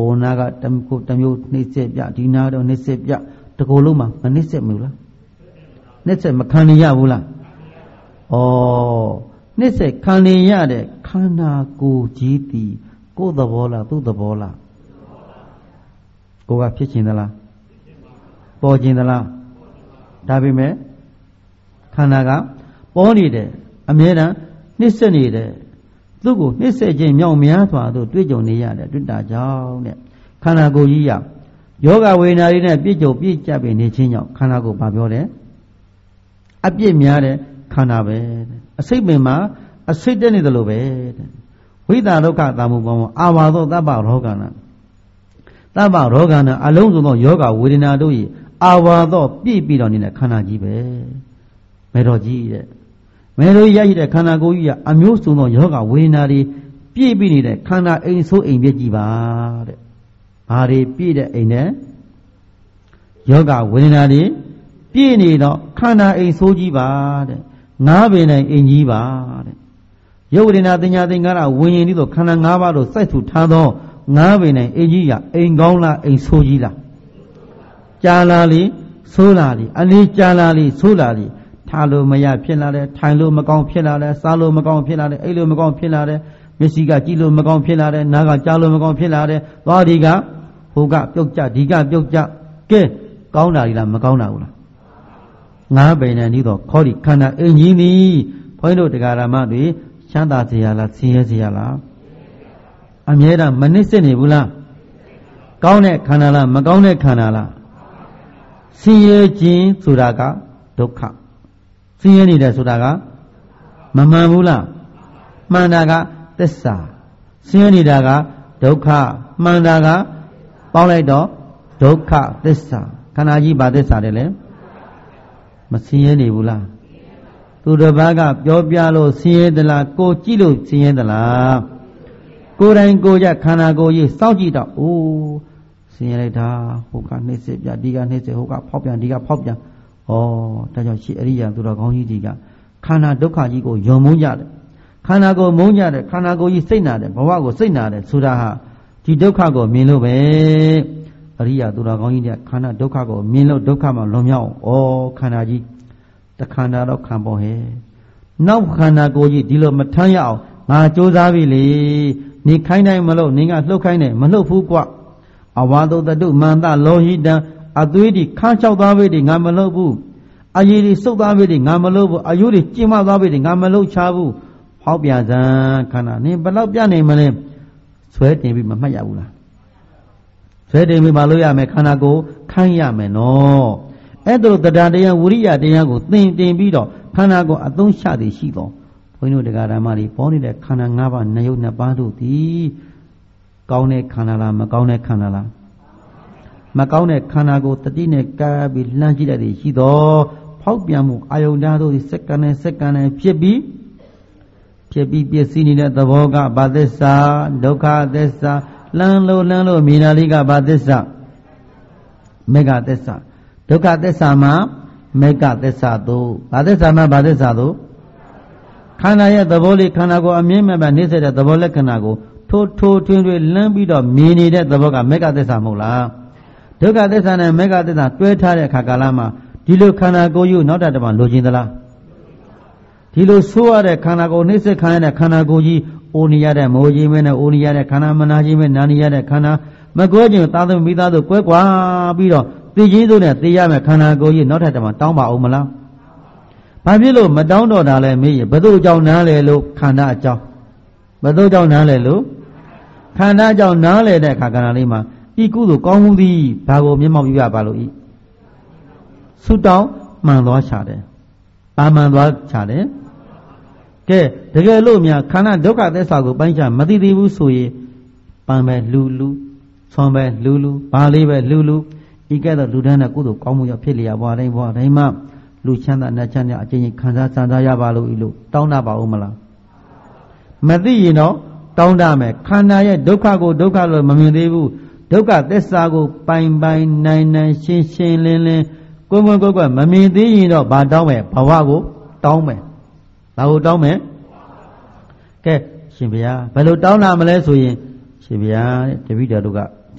ဟိုနာကတမျိုးတမျိုးနှိမ့်ဆက်ပြဒီနာတော့နှိမ့်ဆက်ပြတကူလုံးမှာမနှိမ့်ဆက်ဘူးလားနှိမ့်ဆက်မခံရဘူးလားဩနှိမ့်ဆက်ခံရတဲ့ခန္ဓာကိုယ်ကြီးတည်ကိုယ်သဘောလားသူ့သဘောလားကိုယ်ကဖြစ်ခြင်းသလားပေါ်ခြင်းသလားဒါပေမဲ့ခန္ဓာကပေါ်နေတယ်အမြဲတမ်းနှိမ့်ဆက်နေတယ်သူ့ကိုနှိမ့်ဆက်ခြင်းမြောက်များစွာသို့တွေ့ကြုံနေရတယ်တွေ့တာကြောင့်တဲ့ခန္ဓာကိုယ်ကြီးရယောဂဝေဒနာတွေနဲ့ပြည့်ကြုံပြည့်ကြပ်နေခြင်းကြောင့်ခန္ဓာကိုယ်ဘာပြောလဲအပြစ်များတဲ့ခန္ဓာပဲအစိတ်ပင်မှာအစိတ်တက်နေတယ်လို့ပဲဝိသဒုက္ခတာမှုပေါင်းအာဝါသောတပ္ပရောဂနာတပ္ပရောဂနာအလုံးစုံသောယောဂဝေဒနာတို့၏အာဝါသောပြည့်ပြီးတော့နေတဲ့ခန္ဓာကြီးပဲမေတော်ကြီးတဲ့မေတော်ရရှိတဲ့ခန္ဓာကိုယ်ကြီးကအမျိုးစုံသောယောဂဝေဒနာတွေပြည့်ပြီးနေတဲ့ခန္ဓာအိမ်ဆိုးအိမ်ပြည့်ကြီးပါတဲ့ဘာတွေပြည့်တဲ့အိမ်နဲ့ယောဂဝေဒနာတွေပြည့်နေတော့ခန္ဓာအိမ်ဆိုးကြီးပါတဲ့ငါးပင်တိုင်းအိမ်ကြီးပါတဲ့ယုတ်ဝေဒနာတင်ညာသင်္ကာရဝิญဉ်ဒီတော့ခန္ဓာ၅ပါးတို့စိုက်ထူထားသောငါးပင်တိုင်းအိမ်ကြီးကအိမ်ကောင်းလားအိမ်ဆိုးကြီးလားကြာလာလေဆိုးလာလေအလေးကြာလာလေဆိုးလာလေထားလို့မရဖြစ်လာတယ်ထိုင်လို့မကောင်းဖြစ်လာတယ်စားလို့မကောင်းဖြစ်လာတယ်အိပ်လို့မကောင်းဖြစ်လာတယ်မျက်စိကကြည့်လို့မကောင်းဖြစ်လာတယ်နားကကြားလို့မကောင်းဖြစ်လာတယ်သွားဒီကဟိုကပြုတ်ကြဒီကပြုတ်ကြကဲကောင်းတာဒီလားမကောင်းတာဘူးလားငါးပင်နဲ့ဤတော့ခေါ်ဒီခန္ဓာအင်ကြီးသည်ဘုန်းကြီးတို့တရားဓမ္မတွေချမ်းသာစေရလားဆင်းရဲစေရလားအမြဲတမ်းမနစ်စစ်နေဘူးလားကောင်းတဲ့ခန္ဓာလားမကောင်းတဲ့ခန္ဓာလားဆင်းရဲခြင်းဆိုတာကဒုက္ခဆင်းရဲနေတယ်ဆိုတာကမမှန်ဘူးလားမှန်တာကသစ္စာဆင်းရဲနေတာကဒုက္ခမှန်တာကပေါင်းလိုက်တော့ဒုက္ခသစ္စာခန္ဓာကြီးဘာသစ္စာတယ်လဲမဆင်းရဲနေဘူးလားသူတစ်ပါးကပြောပြလို့ဆင်းရဲသလားကိုကြည့်လို့ဆင်းရဲသလားကိုယ်တိုင်ကိုယ်ကြခန္ဓာကိုယ်ကြီးစောင့်ကြည့်တော့အိုးဆင်းရဲလိုက်တာဟိုကနှိမ့်စစ်ပြဒီကနှိမ့်စစ်ဟိုကဖောက်ပြန်ဒီကဖောက်ပြန်ဩဒါကြောင့်ရှိအရိယာသူတော်ကောင်းကြီးတွေကခန္ဓာဒုက္ခကြီးကိုယုံမုန်းကြတယ်ခန္ဓာကိုမုန်းကြတယ်ခန္ဓာကိုယ်ကြီးစိတ်နာတယ်ဘဝကိုစိတ်နာတယ်ဆိုတာဟာဒီဒုက္ခကိုမြင်လို့ပဲအရိယာသူတော်ကောင်းကြီးတွေကခန္ဓာဒုက္ခကိုမြင်လို့ဒုက္ခမှလွန်မြောက်ဩခန္ဓာကြီးတခန္ဓာတော့ခံပေါ်ဟဲ့နောက်ခန္ဓာကိုယ်ကြီးဒီလိုမထမ်းရအောင်ငါကြိုးစားပြီလေနေခိုင်းတိုင်းမလို့နေကလှုပ်ခိုင်းတယ်မလှုပ်ဘူးကွအဝါဒုတတုမန္တလောဟိတံအသွေးဒီခန်းချောက်သွားပြီငါမလှုပ်ဘူးအရည်ဒီစုပ်သွားပြီငါမလှုပ်ဘူးအယိုးဒီကျဉ်မသွားပြီငါမလှုပ်ချဘူးဖောက်ပြန်စမ်းခန္ဓာနင်ဘယ်လောက်ပြနေမလဲဆွဲတင်ပြီးမမှတ်ရဘူးလားဆွဲတင်ပြီးမလို့ရမယ်ခန္ဓာကိုခိုင်းရမယ်နော်အဲ့ဒါတရားတရားဝိရိယတရားကိုသင်တင်ပြီးတော့ခန္ဓာကိုအသုံးချသည်ရှိတော့ဘုန်းကြီးတို့တရားဓမ္မတွေပေါ်နေတဲ့ခန္ဓာ၅ပါးနယုတ်နှစ်ပါးတို့သည်ကောင်းတဲ့ခန္ဓာလားမကောင်းတဲ့ခန္ဓာလားမကောင်းတဲ့ခန္ဓာကိုတတိနဲ့ကာပြီးလှမ်းကြည့်တဲ့ရှိတော့ဖောက်ပြန်မှုအာယုန်ဓာတ်တို့စက္ကန့်နဲ့စက္ကန့်နဲ့ဖြစ်ပြီးဖြစ်ပြီးပြည့်စည်နေတဲ့သဘောကဘာသစ္စာဒုက္ခသစ္စာလမ်းလို့လမ်းလို့မြင်တာလေးကဘာသစ္စာမေဃသစ္စာဒုက္ခသစ္စာမှာမေဃသစ္စာတို့ဘာသစ္စာမှာဘာသစ္စာတို့ခန္ဓာရဲ့သဘောလေးခန္ဓာကိုအမြင်မဲ့ပဲနှိမ့်ဆက်တဲ့သဘောလက္ခဏာကိုထိုးထိုးထွင်းထွင်းလမ်းပြီးတော့မြင်နေတဲ့သဘောကမေဃသစ္စာမဟုတ်လားဒုက္ခသစ္စာနဲ့မေဃသစ္စာတွဲထားတဲ့အခါကာလမှာဒီလိုခန္ဓာကိုယ်ယူနောက်တတမလိုချင်သလားဒီလိုဆိုးရတဲ့ခန္ဓာကိုယ်နှိမ့်ဆက်ခံရတဲ့ခန္ဓာကိုယ်ကြီးအိုနေရတဲ့မိုးကြီးမဲနဲ့အိုနေရတဲ့ခန္ဓာမနာကြီးမဲနာနေရတဲ့ခန္ဓာမကွဲခြင်းသာသမီမိသားစုကွဲကွာပြီးတော့သိချင်းစုနဲ့သိရမယ်ခန္ဓာကိုယ်ကြီးနောက်ထပ်တမတောင်းပါအောင်မလားဘာဖြစ်လို့မတောင်းတော့တာလဲမေးရဘယ်သူအကြောင်းနားလဲလို့ခန္ဓာအကြောင်းဘယ်သူအကြောင်းနားလဲလို့ခန္ဓာအကြောင်းနားလဲတဲ့အခါကဏ္ဍလေးမှာဤကုသိုလ်ကောင်းမှုသည်ဘာကိုမျက်မှောက်ပြရပါလို့ဤဆုတောင်းမှန်သွားချတယ်။ပါမှန်သွားချတယ်။ကဲတကယ်လို့များခန္ဓာဒုက္ခသစ္စာကိုပိုင်းခြားမသိသေးဘူးဆိုရင်ပန်ပဲလူလူဆွမ်းပဲလူလူဘာလေးပဲလူလူဤကဲ့သို့လူတန်းတဲ့ကုသိုလ်ကောင်းမှုကြောင့်ဖြစ်လျာဘဝတိုင်းဘဝတိုင်းမှာလူချမ်းသာနဲ့ချမ်းသာအကျဉ်းချင်းခံစားစံစားရပါလို့ဤလို့တောင်းတပါဦးမလားမသိရင်တော့တောင်းတမယ်ခန္ဓာရဲ့ဒုက္ခကိုဒုက္ခလို့မမြင်သေးဘူးဒုက္ခသစ္စာကိုပိုင်ပိုင်နိုင်နိုင်ရှင်းရှင်းလင်းလင်းကိုယ်ကိုယ်ကိုယ်ကမမြင်သေးရင်တော့ဘာတောင်းမယ်ဘဝကိုတောင်းမယ်ဘာကိုတောင်းမယ်ကဲရှင်ဗျာဘယ်လိုတောင်းလာမလဲဆိုရင်ရှင်ဗျာတဲ့တပည့်တော်တို့ကဒီ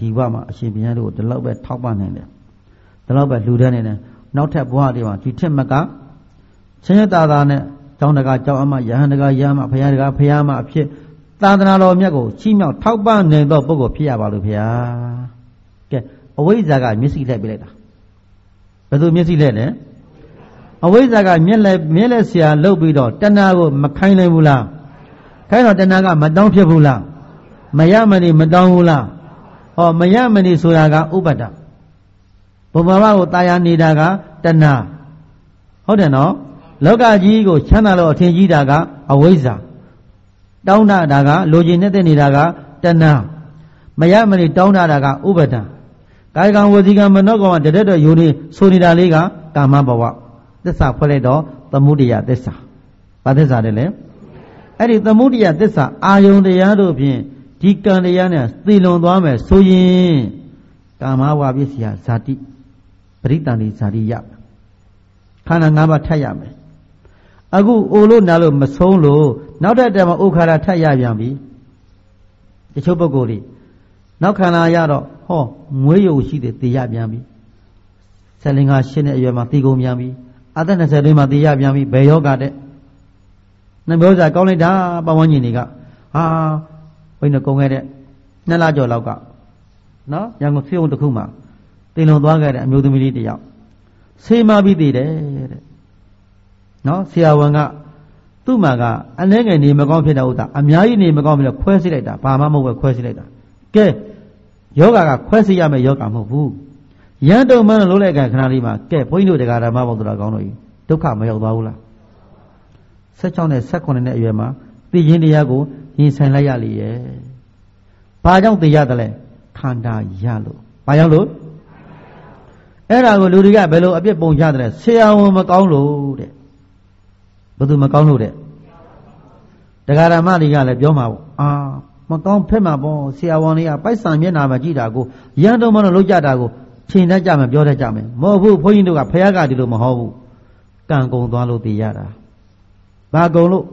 ဒီဘဝမှာအရှင်ဘုရားတို့ဒီလောက်ပဲထောက်ပံ့နိုင်တယ်ဒီလောက်ပဲလူတဲ့နေတယ်နောက်ထပ်ဘဝတွေမှာဒီထက်မကချင်းရတာတာနဲ့ကျောင်းတကာကျောင်းအမယဟန်တကာယဟန်မဘုရားတကာဘုရားမအဖြစ်သာသနာတော်မြတ်ကိုချီးမြှောက်ထောက်ပံ့နိုင်သောပုဂ္ဂိုလ်ဖြစ်ရပါလို့ဘုရားကဲအဝိဇ္ဇာကမျက်စိလှည့်ပြလိုက်တာဘယ်သူမျက်စိလှည့်လဲအဝိဇ္ဇာကမျက်လက်မျက်လက်ဆရာလှုပ်ပြီးတော့တဏှာကိုမခိုင်းနိုင်ဘူးလားခိုင်းတော့တဏှာကမတောင်းဖြစ်ဘူးလားမရမနေမတောင်းဘူးလားဟောမရမနေဆိုတာကဥပတ္တဘုံဘဝကိုတာယာနေတာကတဏှာဟုတ်တယ်နော်လောကကြီးကိုချမ်းသာလို့အထင်ကြီးတာကအဝိဇ္ဇာတောင်းတတာကလိုချင်နေတဲ့နေတာကတဏှာမရမနေတောင်းတတာကဥပဒံကာယကံဝစီကံမနောကံတရက်တော့ယူနေဆိုနေတာလေးကကာမဘဝသစ္စာဖွဲ့လိုက်တော့သမုဒိယသစ္စာဘာသစ္စာလဲလဲအဲ့ဒီသမုဒိယသစ္စာအာယုန်တရားတို့ဖြင့်ဒီကံတရားနဲ့သိလွန်သွားမယ်ဆိုရင်ကာမဘဝပစ္စယဇာတိပရိတန်ဒီဇာတိရခန္ဓာ၅ပါးထပ်ရမယ်အခုအိုလို့နာလို့မဆုံးလို့နောက်တဲ့တည်းမှာဥခါရထပ်ရပြန်ပြီတချို့ပုဂ္ဂိုလ်တွေနောက်ခန္ဓာရတော့ဟောငွေရုပ်ရှိတယ်သိရပြန်ပြီဆယ်လင်္ကာရှင်းတဲ့အရွယ်မှာသိကုန်ပြန်ပြီအသက်၂၀တွင်းမှာသိရပြန်ပြီဘယ်ယောဂတဲ့နှမျိုးစာကောင်းလိုက်တာပတ်ဝန်းကျင်တွေကဟာဘိန်းတော့ကုန်ခဲ့တဲ့နှစ်လကျော်လောက်ကနော်ရန်ကုန်ဆေးရုံတစ်ခုမှာတင်လွန်သွားခဲ့တဲ့အမျိုးသမီးလေးတစ်ယောက်ဆေးမပြီးသေးတယ်တဲ့နော်ဆရာဝန်ကသူ့မှာကအနှဲငယ်နေမကောင်းဖြစ်တဲ့ဥစ္စာအများကြီးနေမကောင်းပြီးတော့ခွဲစိလိုက်တာဘာမှမဟုတ်ပဲခွဲစိလိုက်တာကဲယောဂကခွဲစိရမယ်ယောဂမဟုတ်ဘူးရန်တုံမှန်းလို့လိုက်ကြခဏလေးမှာကဲဘုန်းကြီးတို့တရားဓမ္မဘောတော်ကောင်းလို့ဒုက္ခမရောက်သွားဘူးလား၁၆နဲ့၁၈နဲ့အရွယ်မှာသိခြင်းတရားကိုရင်ဆိုင်လိုက်ရလေရဲ့ဘာကြောင့်သိရတယ်လဲခန္ဓာရလို့ဘာကြောင့်လို့အဲ့ဒါကိုလူတွေကဘယ်လိုအပြစ်ပုံချတယ်ဆရာဝန်မကောင်းလို့တဲ့ဘယ်သူမကောင်းလို့တဲ့တရားဓမ္မတွေကလည်းပြောမှာပေါ့အာမကောင်းဖက်မှာပေါ့ဆရာဝန်လေးကပိုက်ဆံမျက်နှာမှာကြည့်တာကိုရန်တုံမှလို့လောက်ကြတာကိုချိန်တတ်ကြမယ်ပြောတတ်ကြမယ်မဟုတ်ဘူးဘုန်းကြီးတို့ကဖယားကဒီလိုမဟုတ်ဘူးကံကုန်သွားလို့သိရတာဘာကုန်လို့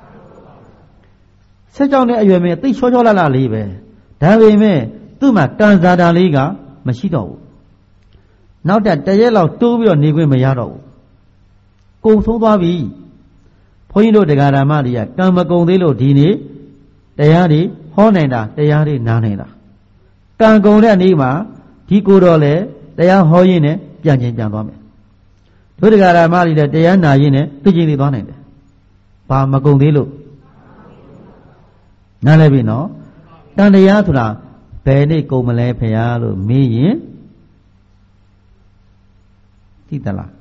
ဆက်ကြောင်းတဲ့အရွယ်မဲ့သိချောချောလာလာလေးပဲဒါပေမဲ့သူ့မှာကံစားတာလေးကမရှိတော့ဘူးနောက်တက်တရက်လောက်တိုးပြီးတော့နေခွင့်မရတော့ဘူးကုံဆုံးသွားပြီဘုန်းကြီးတို့တရားဓမ္မတွေကကံမကုန်သေးလို့ဒီနေ့တရားတွေဟောနိုင်တာတရားတွေနားနိုင်တာကံကုန်တဲ့နေ့မှာဒီကိုယ်တော်လည်းတရားဟောရင်းနဲ့ပြန်ချင်းပြန်သွားမယ်တို့တရားဓမ္မတွေလည်းတရားနာရင်းနဲ့သိချင်းတွေသွားနိုင်တယ်ဘာမကုန်သေးလို့နားလဲပြီနော်တန်တရားဆိုတာဘယ်နေ့ကုန်မလဲဖရာလို့မေးရင်သိသလား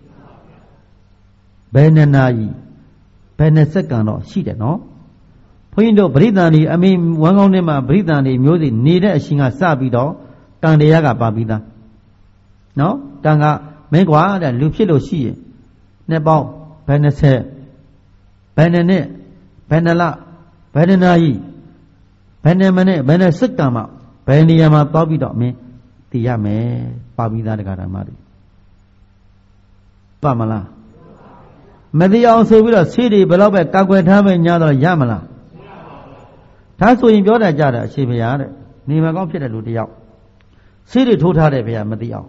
ဘယ်နှစ်နာရီဘယ်နှစ်စက္ကန့်တော့ရှိတယ်နော်ဘုန်းကြီးတို့ပရိသန်ဒီအမေဝမ်းကောင်းထဲမှာပရိသန်ဒီမျိုးစီနေတဲ့အရှင်ကစပြီးတော့တန်တရားကပါပြီးသားနော်တန်ကမင်းကွာတဲ့လူဖြစ်လို့ရှိရင်နှစ်ပေါင်းဘယ်နှစ်ဆယ်ဘယ်နှစ်နှစ်ဘယ်နှစ်လဘယ်နှစ်နာရီဘယ်နှစ်မိနစ်ဘယ်နှစ်စက္ကန့်မှဘယ်နေရာမှာတောက်ပြီးတော့မင်းသိရမယ်ပါပြီးသားတရားဓမ္မတွေပါမလားမသိအောင်ဆိုပြီးတော့ဆေးတွေဘယ်တော့ပဲကောက်ွယ်ထားမယ်ညာတော့ရမလားဒါဆိုရင်ပြောတတ်ကြတာအရှင်ဘုရားတဲ့နေမကောင်းဖြစ်တဲ့လူတယောက်ဆေးတွေထိုးထားတယ်ဘုရားမသိအောင်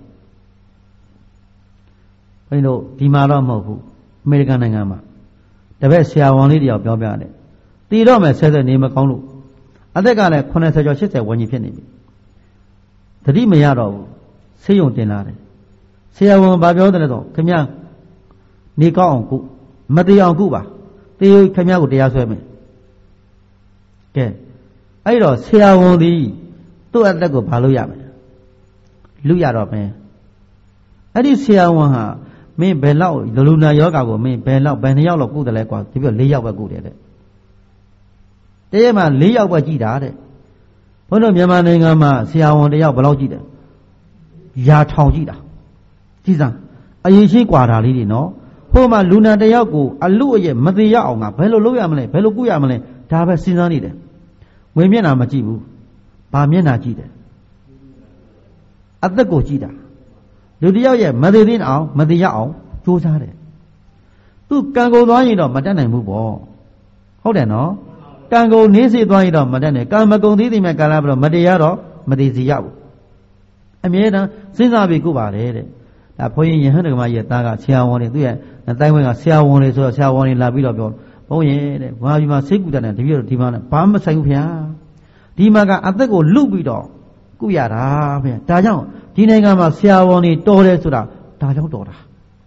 ဘုန်းကြီးတို့ဒီမှာတော့မဟုတ်ဘူးအမေရိကန်နိုင်ငံမှာတပည့်ဆရာဝန်လေးတယောက်ပြောပြတယ်တည်တော့မယ်ဆဲဆဲနေမကောင်းလို့အသက်ကလည်းခုနှစ်ဆယ်ကျော်ရှစ်ဆယ်ဝန်းကျင်ဖြစ်နေပြီသတိမရတော့ဘူးဆေးရုံတင်လာတယ်ဆရာဝန်ဘာပြောတယ်လဲတော့ခင်ဗျာနေကောင်းအောင်ကုမတရားအောင်ကုပါတေးခင်ဗျားကိုတရားဆွဲမယ်ကဲအဲ့တော့ဆရာဝန်ဒီသူ့အသက်ကိုဘာလို့ရမလဲလူရတော့မယ်အဲ့ဒီဆရာဝန်ဟာမင်းဘယ်လောက်လူနာယောဂါကိုမင်းဘယ်လောက်ဘယ်နှစ်ယောက်လောက်ကုတယ်လဲကွာဒီပြ၄ယောက်ပဲကုတယ်တဲ့တရက်မှ၄ယောက်ပဲကြည်တာတဲ့ဘုန်းတော်မြန်မာနိုင်ငံမှာဆရာဝန်တယောက်ဘယ်လောက်ကြည်တယ်ရာထောင်ကြည်တာကြည်စမ်းအရင်ရှိกว่าတာလေးတွေနော်ဟိုမှာလူနာတယောက်ကိုအလူအရဲ့မသေးရအောင်ကဘယ်လိုလုပ်ရမလဲဘယ်လိုကုရမလဲဒါပဲစဉ်းစားနေတယ်ငွေမျက်နှာမကြည့်ဘူးဘာမျက်နှာကြည့်တယ်အသက်ကိုကြည့်တာလူတယောက်ရဲ့မသေးသေးအောင်မသေးရအောင်ကြိုးစားတယ်သူကံကုန်သွားရင်တော့မတတ်နိုင်ဘူးပေါ့ဟုတ်တယ်နော်ကံကုန်နေစေသွားရင်တော့မတတ်နိုင်ကံမကုန်သေးသေးမဲ့ကာလပြီးတော့မတရားတော့မသေးစီရောက်အမြဲတမ်းစဉ်းစားပြီးကုပါတယ်တဲ့ဒါဘုန်းကြီးယဟန်ဓမ္မရဲ့သားကဆရာဝန်တွေသူ့ရဲ့တိုင်းဝင်းကဆရာဝန်တွေဆိုတော့ဆရာဝန်တွေလာပြီးတော့ပြောဘုန်းကြီးတဲ့ဘာဒီမှာစိတ်ကူတယ်တပည့်တော်ဒီမှာဘာမှမဆိုင်ဘူးခင်ဗျာဒီမှာကအသက်ကိုလုပြီးတော့ကုရတာခင်ဗျာဒါကြောင့်ဒီနိုင်ငံမှာဆရာဝန်တွေတော်တယ်ဆိုတာဒါကြောင့်တော်တာ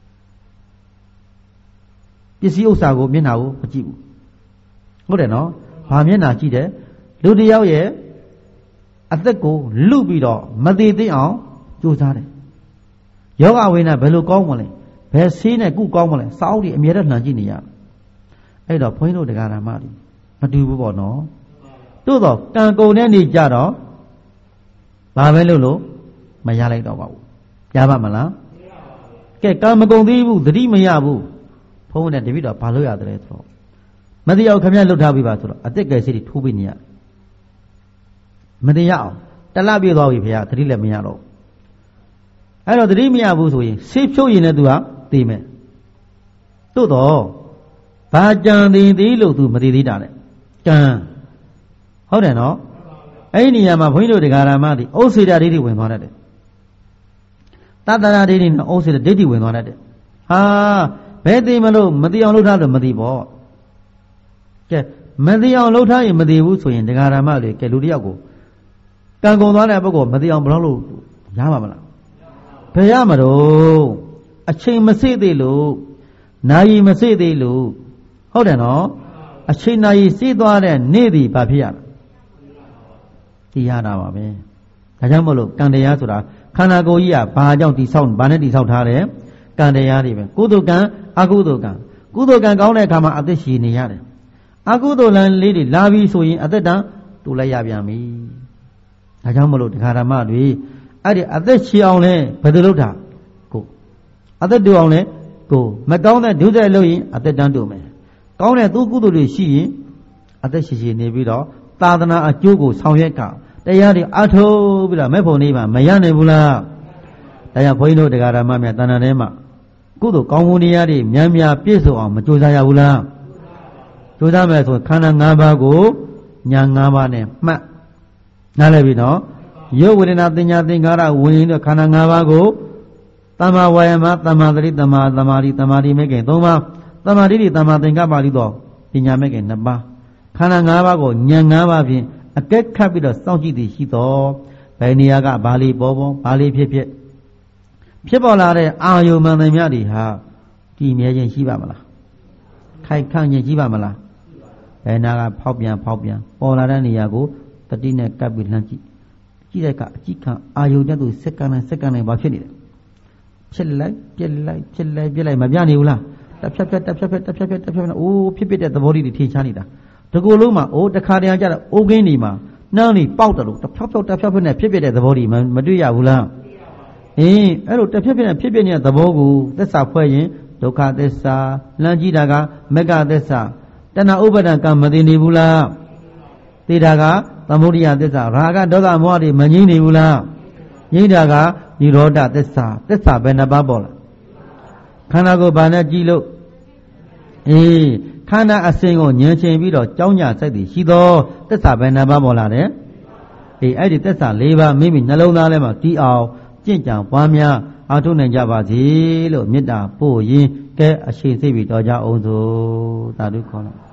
ပစ္စည်းဥစ္စာကိုမျက်နှာကိုမကြည့်ဘူးဟုတ်တယ်နော်ဘာမျက်နှာကြည့်တယ်လူတစ်ယောက်ရဲ့အသက်ကိုလုပြီးတော့မသေးသေးအောင်ကြိုးစားတယ်ယောဂဝိညာဉ်ဘယ်လိုကောင်းမလဲဘယ်ဆေးနဲ့ကုကောင်းမလဲစာအုပ်တွေအမြဲတမ်းလှန်ကြည့်နေရအဲ့တော့ဘုန်းကြီးတို့တရားဓမ္မတွေမတူဘူးပေါ့နော်သို့တော့ကံကုန်တဲ့နေ့ကြတော့ဘာပဲလို့လို့မရလိုက်တော့ပါဘူးရပါမလားကဲကံမကုန်သေးဘူးသတိမရဘူးဘုန်းကြီးနဲ့တပည့်တော်ဘာလို့ရတယ်ဆိုတော့မတရားခမရလွတ်ထားပြီးပါဆိုတော့အသက်ကယ်စီထိုးပြီးနေရမတရားအောင်တလပြည့်သွားပြီဖေသတိလည်းမရတော့အဲ့တော့သတိမရဘူးဆိုရင်ဆေးဖြုတ်ရင်လည်းသူကသိမယ်သို့တော့ဘာကြံသေးသေးလို့သူမသိသေးတာလေကြံဟုတ်တယ်နော်အဲ့ဒီနေရာမှာဘုန်းကြီးတို့တရားဓမ္မတွေဩစေတဒိဋ္ဌိဝင်သွားတတ်တယ်တတ္တရာဒိဋ္ဌိနဲ့ဩစေတဒိဋ္ဌိဝင်သွားတတ်တယ်ဟာဘယ်သိမလို့မသိအောင်လုပ်ထားလို့မသိပေါ့ကဲမသိအောင်လုပ်ထားရင်မသိဘူးဆိုရင်တရားဓမ္မတွေကဲလူတယောက်ကိုကံကုန်သွားတဲ့ပုဂ္ဂိုလ်မသိအောင်ဘယ်လို့ရမှာမလားဘယ်ရမှာတော့အချိန်မစေ့သေးလို့နာယီမစေ့သေးလို့ဟုတ်တယ်နော်အချိန်နာယီစေ့သွားတဲ့နေ့ဒီဘာဖြစ်ရလဲဒီရတာပါပဲဒါကြောင့်မလို့ကံတရားဆိုတာခန္ဓာကိုယ်ကြီးကဘာကြောင့်တိဆောက်ဘာနဲ့တိဆောက်ထားတယ်ကံတရားတွေပဲကုသိုလ်ကံအကုသိုလ်ကံကုသိုလ်ကံကောင်းတဲ့အခါမှာအသက်ရှင်နေရတယ်အကုသိုလ်လမ်းလေးတွေလာပြီးဆိုရင်အသက်တန်တူလိုက်ရပြန်ပြီဒါကြောင့်မလို့တရားဓမ္မတွေအဲ့ဒီအသက်ရှင်အောင်လဲဘယ်လိုလုပ်တာကိုအသက်တူအောင်လဲကိုမကောင်းတဲ့ဒုစရိုက်လုပ်ရင်အသက်တန်တူမယ်ကောင်းတဲ့သူကုသိုလ်တွေရှိရင်အသက်ရှင်ရှင်နေပြီးတော့သာသနာအကျိုးကိုဆောင်ရွက်ကတရားတွေအထုတ်ပြီးတော့မဲ့ဖို့နေပါမရနိုင်ဘူးလားဒါကြောင့်ဘုန်းကြီးတို့တရားဓမ္မများတဏ္ဍာထဲမှာကုသိုလ်ကောင်းမှုတရားတွေများများပြည့်စုံအောင်မကြိုးစားရဘူးလားကြိုးစားမယ်ဆိုခန္ဓာ၅ပါးကိုညာ၅ပါးနဲ့မှတ်နားလည်ပြီနော်ရုပ်ဝေဒနာသင်ညာသင်္ခါရဝိညာဉ်တို့ခန္ဓာ၅ပါးကိုသမ္မာဝါယမသမ္မာသတိသမ္မာသမာဓိသမ္မာဓိမဲ့ခင်၃ပါးသမ္မာဓိတိသမ္မာသင်္ကပ္ပလိသောပညာမဲ့ခင်၂ပါးခန္ဓာ၅ပါးကိုဉာဏ်၅ပါးဖြင့်အကဲခတ်ပြီးတော့စောင့်ကြည့်သည်ရှိသောဘယ်နေရာကဘာလေးပေါ်ပေါ်ဘာလေးဖြစ်ဖြစ်ဖြစ်ပေါ်လာတဲ့အာယုံမှန်သမျှတွေဟာတည်မြဲခြင်းရှိပါမလားခိုင်ခန့်ခြင်းရှိပါမလားဘယ်နာကဖောက်ပြန်ဖောက်ပြန်ပေါ်လာတဲ့နေရာကိုတတိနဲ့ကပ်ပြီးလှမ်းကြည့်ကြည့်တဲ့ကအကြည့်ခံအာယုံတဲ့သူစက္ကန့်နဲ့စက္ကန့်နဲ့ဘာဖြစ်နေလဲဖြစ်လိုက်ပြက်လိုက်ဖြစ်လိုက်ပြက်လိုက်မပြနေဘူးလားတစ်ဖြတ်ဖြတ်တစ်ဖြတ်ဖြတ်တစ်ဖြတ်ဖြတ်တစ်ဖြတ်ဖြတ်အိုးဖြစ်ဖြစ်တဲ့သဘောလေးတွေထင်ရှားနေတာဒီကိုယ်လုံးမှာအိုးတစ်ခါတည်းကြတော့အိုးကင်းနေမှာနှမ်းနေပေါက်တယ်လို့တစ်ဖြတ်ဖြတ်တစ်ဖြတ်ဖြတ်နဲ့ဖြစ်ဖြစ်တဲ့သဘောတွေမတွေ့ရဘူးလားအေးအဲ့လိုတစ်ဖြတ်ဖြတ်နဲ့ဖြစ်ဖြစ်နေတဲ့သဘောကိုသစ္စာဖွဲ့ရင်ဒုက္ခသစ္စာလမ်းကြည့်တာကမက္ခသစ္စာတဏှာဥပါဒံကံမသိနေဘူးလားသိတာကသမုဒိယသစ္စာရာဂဒေါသမောဟတွေမငြိမ့်နေဘူးလားငြိမ့်တာကនិရောဓသစ္စာသစ္စာဘယ်နှပါးပေါ်လားခန္ဓာကိုယ်ဘာနဲ့ကြည့်လို့အေးခန္ဓာအစဉ်ကိုဉာဏ်ချင်းပြီးတော့ကြောင်းညာစိတ်တည်ရှိသောသစ္စာဘယ်နှပါးပေါ်လာတယ်အေးအဲ့ဒီသစ္စာ၄ပါးမိမိနှလုံးသားထဲမှာတည်အောင်ကျင့်ကြံပွားများအားထုတ်နိုင်ကြပါစေလို့မေတ္တာပို့ရင်းကဲအရှိန်စိတ်ပြီးတော်ကြအောင်စို့သာဓုခေါ်လိုက်